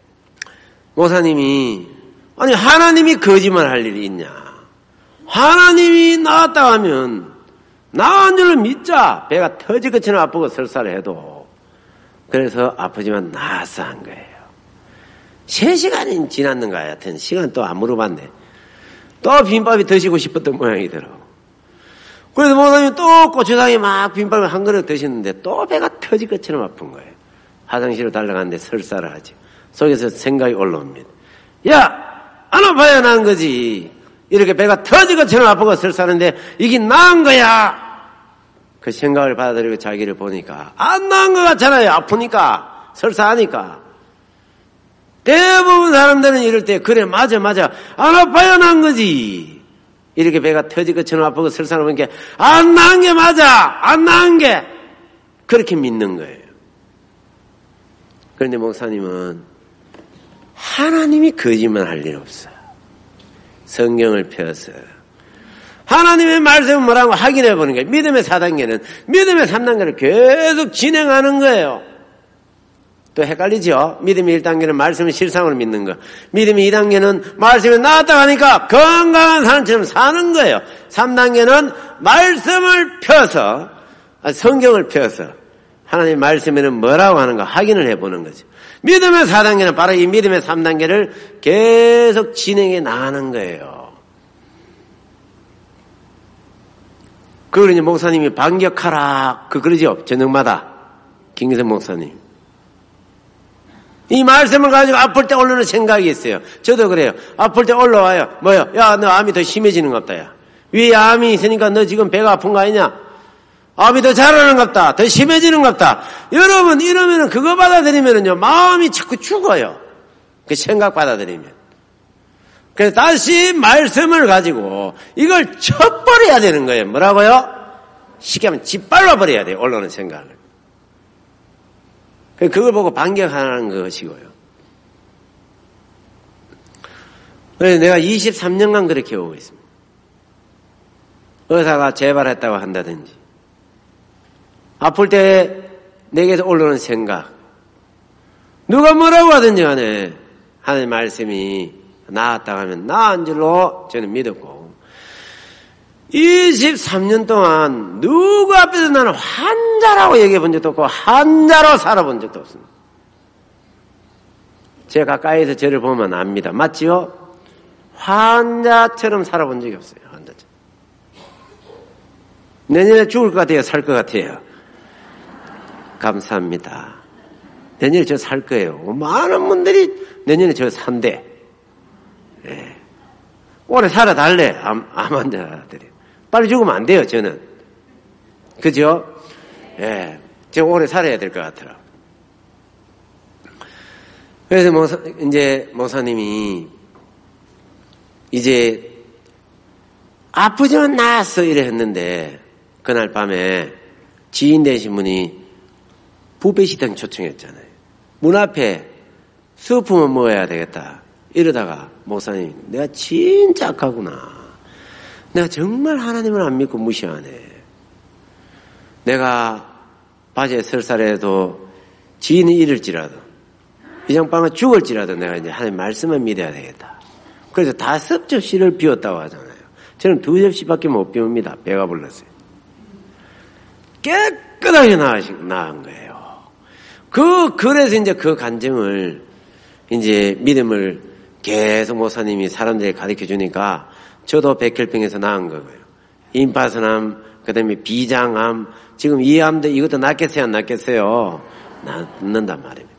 목사님이 아니 하나님이 거짓말 할 일이 있냐. 하나님이 나왔다 하면 나은 줄로 믿자. 배가 터지것처럼 아프고 설사를 해도. 그래서 아프지만 나았어 한 거예요. 3시간이 지났는가 하여튼 시간 또 안 물어봤네. 또 비빔밥이 드시고 싶었던 모양이더라고. 그래서 목사님이 또 고추장에 막 비빔밥을 한 그릇 드시는데 또 배가 터질 것처럼 아픈 거예요. 화장실로 달려가는데 설사를 하지. 속에서 생각이 올라옵니다. 야! 안 아파야 나은 거지. 이렇게 배가 터질 것처럼 아프고 설사하는데 이게 나은 거야. 그 생각을 받아들이고 자기를 보니까 안 나은 것 같잖아요. 아프니까. 설사하니까. 대부분 사람들은 이럴 때 그래 맞아 안 아파야 나은 거지. 이렇게 배가 터질 것처럼 아프고 설사하는 게 안 나은 게 맞아. 안 나은 게. 그렇게 믿는 거예요. 그런데 목사님은 하나님이 거짓말 할 일 없어요. 성경을 펴서 하나님의 말씀은 뭐라고 확인해 보는 거예요. 믿음의 4단계는 믿음의 3단계를 계속 진행하는 거예요. 또 헷갈리죠? 믿음의 1단계는 말씀을 실상으로 믿는 거. 믿음의 2단계는 말씀이 나왔다 하니까 건강한 사람처럼 사는 거예요. 3단계는 말씀을 펴서 성경을 펴서 하나님의 말씀에는 뭐라고 하는가 확인을 해보는 거죠. 믿음의 4단계는 바로 이 믿음의 3단계를 계속 진행해 나가는 거예요. 그걸 이제 목사님이 반격하라 그러죠. 저녁마다 김기선 목사님. 이 말씀을 가지고 아플 때 올라오는 생각이 있어요. 저도 그래요. 아플 때 올라와요. 뭐요? 야, 너 암이 더 심해지는 것 같다. 야. 위에 암이 있으니까 너 지금 배가 아픈 거 아니냐? 암이 더 자라는 것 같다. 더 심해지는 것 같다. 여러분 이러면은 그거 받아들이면은요 마음이 자꾸 죽어요. 그 생각 받아들이면. 그래서 다시 말씀을 가지고 이걸 쳐버려야 되는 거예요. 뭐라고요? 쉽게 하면 짓밟아 버려야 돼요. 올라오는 생각을. 그걸 보고 반격하는 것이고요. 그래서 내가 23년간 그렇게 오고 있습니다. 의사가 재발했다고 한다든지 아플 때 내게서 올라오는 생각 누가 뭐라고 하든지 간에 하나님 말씀이 나았다고 하면 나은 줄로 저는 믿었고 23년 동안 누구 앞에서 나는 환자라고 얘기해 본 적도 없고 환자로 살아본 적도 없습니다. 제가 가까이에서 저를 보면 압니다. 맞지요? 환자처럼 살아본 적이 없어요. 환자처럼. 내년에 죽을 것 같아요? 살 것 같아요? 감사합니다. 내년에 저 살 거예요. 많은 분들이 내년에 저 산대. 예. 오래 살아달래. 암 환자들이. 빨리 죽으면 안 돼요, 저는. 그죠? 예. 저 오래 살아야 될 것 같더라. 그래서 목사님이 이제 아프지만 나았어 이래 했는데 그날 밤에 지인 되신 분이 부페식당 초청했잖아요. 문 앞에 수프만 먹어야 되겠다. 이러다가 목사님 내가 진짜 악하구나. 내가 정말 하나님을 안 믿고 무시하네. 내가 바지에 설사라도 지인이 잃을지라도 이장방은 죽을지라도 내가 이제 하나님 말씀을 믿어야 되겠다. 그래서 5접시를 비웠다고 하잖아요. 저는 2접시밖에 못 비웁니다. 배가 불렀어요. 깨끗하게 나은 거예요. 그래서 이제 그 간증을 이제 믿음을 계속 목사님이 사람들에게 가르쳐 주니까 저도 백혈병에서 나은 거고요. 임파선암, 그 다음에 비장암, 지금 이 암도 이것도 낫겠어요, 안 낫겠어요? 낫는단 말입니다.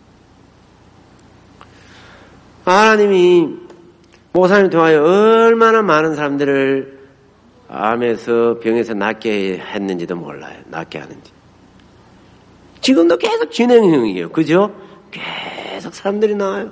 하나님이 목사님 통하여 얼마나 많은 사람들을 암에서 병에서 낫게 했는지도 몰라요. 낫게 하는지. 지금도 계속 진행형이에요. 그죠? 계속 사람들이 나와요.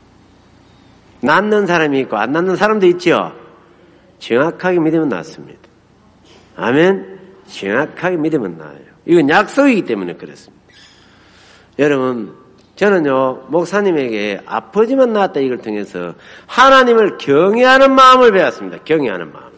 낫는 사람이 있고 안 낫는 사람도 있죠. 정확하게 믿으면 낫습니다. 아멘. 정확하게 믿으면 나아요. 이건 약속이기 때문에 그렇습니다. 여러분, 저는요 목사님에게 아프지만 낫다 이걸 통해서 하나님을 경외하는 마음을 배웠습니다. 경외하는 마음.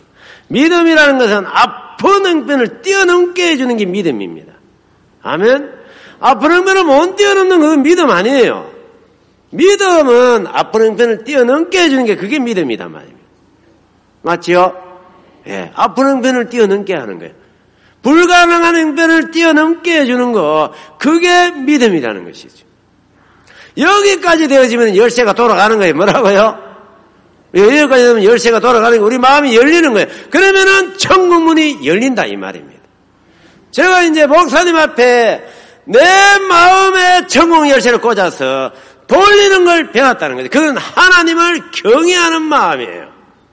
믿음이라는 것은 아픈 형편을 뛰어넘게 해주는 게 믿음입니다. 아멘. 아픈 형편을 못 뛰어넘는 건 믿음 아니에요. 믿음은 아픈 형편을 뛰어넘게 해주는 게 그게 믿음이다 말입니다. 맞지요? 예, 아픈 형편을 뛰어넘게 하는 거예요. 불가능한 형편을 뛰어넘게 해주는 거, 그게 믿음이라는 것이죠. 여기까지 되어지면 열쇠가 돌아가는 거예요. 뭐라고요? 여기까지 되면 열쇠가 돌아가는 거예요. 우리 마음이 열리는 거예요. 그러면은 천국문이 열린다 이 말입니다. 제가 이제 목사님 앞에 내 마음에 천국 열쇠를 꽂아서 돌리는 걸 배웠다는 거죠. 그건 하나님을 경외하는 마음이에요.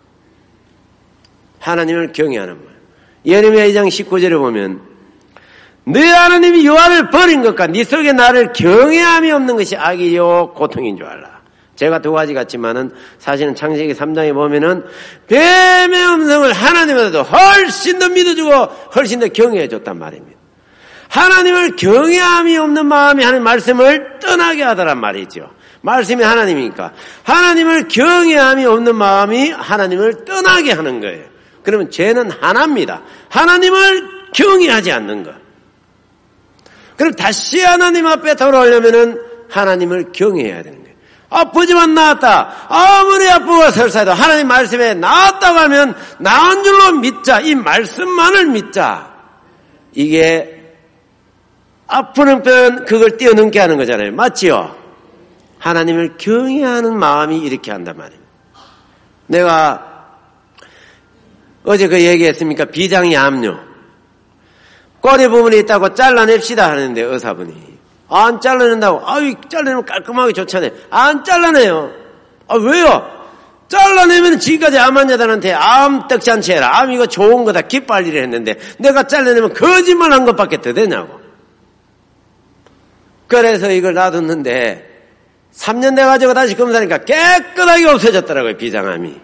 하나님을 경외하는 마음. 예레미야 2장 19절에 보면 네 하나님이 요한을 버린 것과 네 속에 나를 경외함이 없는 것이 악이요 고통인 줄 알라. 제가 두 가지 같지만은 사실은 창세기 3장에 보면은 뱀의 음성을 하나님보다도 훨씬 더 믿어주고 훨씬 더 경외해줬단 말입니다. 하나님을 경외함이 없는 마음이 하나님 말씀을 떠나게 하더란 말이죠. 말씀이 하나님이니까 하나님을 경외함이 없는 마음이 하나님을 떠나게 하는 거예요. 그러면 죄는 하나입니다. 하나님을 경외하지 않는 것. 그럼 다시 하나님 앞에 돌아오려면은 하나님을 경외해야 되는 거예요. 아프지만 나았다. 아무리 아프고 설사해도 하나님 말씀에 나았다고 하면 나은 줄로 믿자. 이 말씀만을 믿자. 이게 아픈 형편 그걸 뛰어넘게 하는 거잖아요. 맞지요? 하나님을 경외하는 마음이 이렇게 한단 말이에요. 내가 어제 그 얘기했습니까? 비장의 압류. 꼬리 부분이 있다고 잘라냅시다 하는데 의사분이 안 잘라낸다고. 아유 잘라내면 깔끔하게 좋잖아요. 안 잘라내요. 아 왜요? 잘라내면 지금까지 암 환자들한테 암 떡잔치 해라. 암 이거 좋은 거다. 기뻐할 일을 했는데 내가 잘라내면 거짓말한 것밖에 더 되냐고. 그래서 이걸 놔뒀는데 3년 돼가지고 다시 검사하니까 깨끗하게 없어졌더라고요. 비장암이.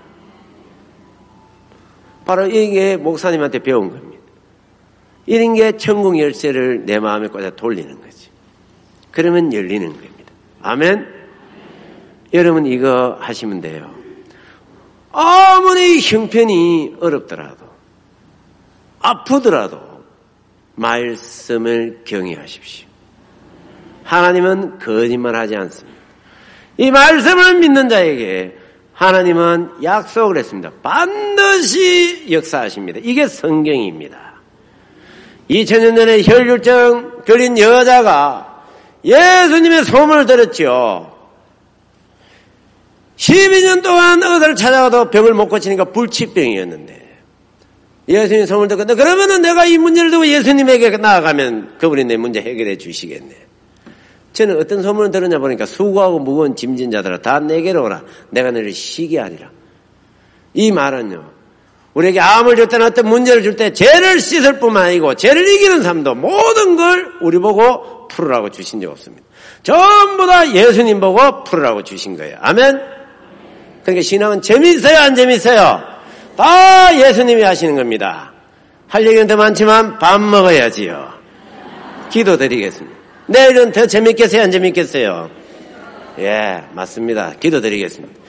바로 이게 목사님한테 배운 겁니다. 이런 게 천국 열쇠를 내 마음에 꽂아 돌리는 거지. 그러면 열리는 겁니다. 아멘? 여러분 이거 하시면 돼요. 아무리 형편이 어렵더라도 아프더라도 말씀을 경외하십시오. 하나님은 거짓말하지 않습니다. 이 말씀을 믿는 자에게 하나님은 약속을 했습니다. 반드시 역사하십니다. 이게 성경입니다. 2000년 전에 혈류증 걸린 여자가 예수님의 소문을 들었죠. 12년 동안 의사를 찾아가도 병을 못 고치니까 불치병이었는데 예수님의 소문을 듣고 그러면은 내가 이 문제를 두고 예수님에게 나아가면 그분이 내 문제 해결해 주시겠네. 저는 어떤 소문을 들었냐 보니까 수고하고 무거운 짐진 자들아 다 내게로 오라. 내가 너를 쉬게 하리라. 이 말은요. 우리에게 암을 줄 때나 어떤 문제를 줄 때 죄를 씻을 뿐만 아니고 죄를 이기는 삶도 모든 걸 우리 보고 풀으라고 주신 적 없습니다. 전부 다 예수님 보고 풀으라고 주신 거예요. 아멘? 그러니까 신앙은 재미있어요? 안 재미있어요? 다 예수님이 하시는 겁니다. 할 얘기는 더 많지만 밥 먹어야지요. 기도드리겠습니다. 내일은 더 재밌겠어요? 안 재밌겠어요? 예, 맞습니다. 기도드리겠습니다.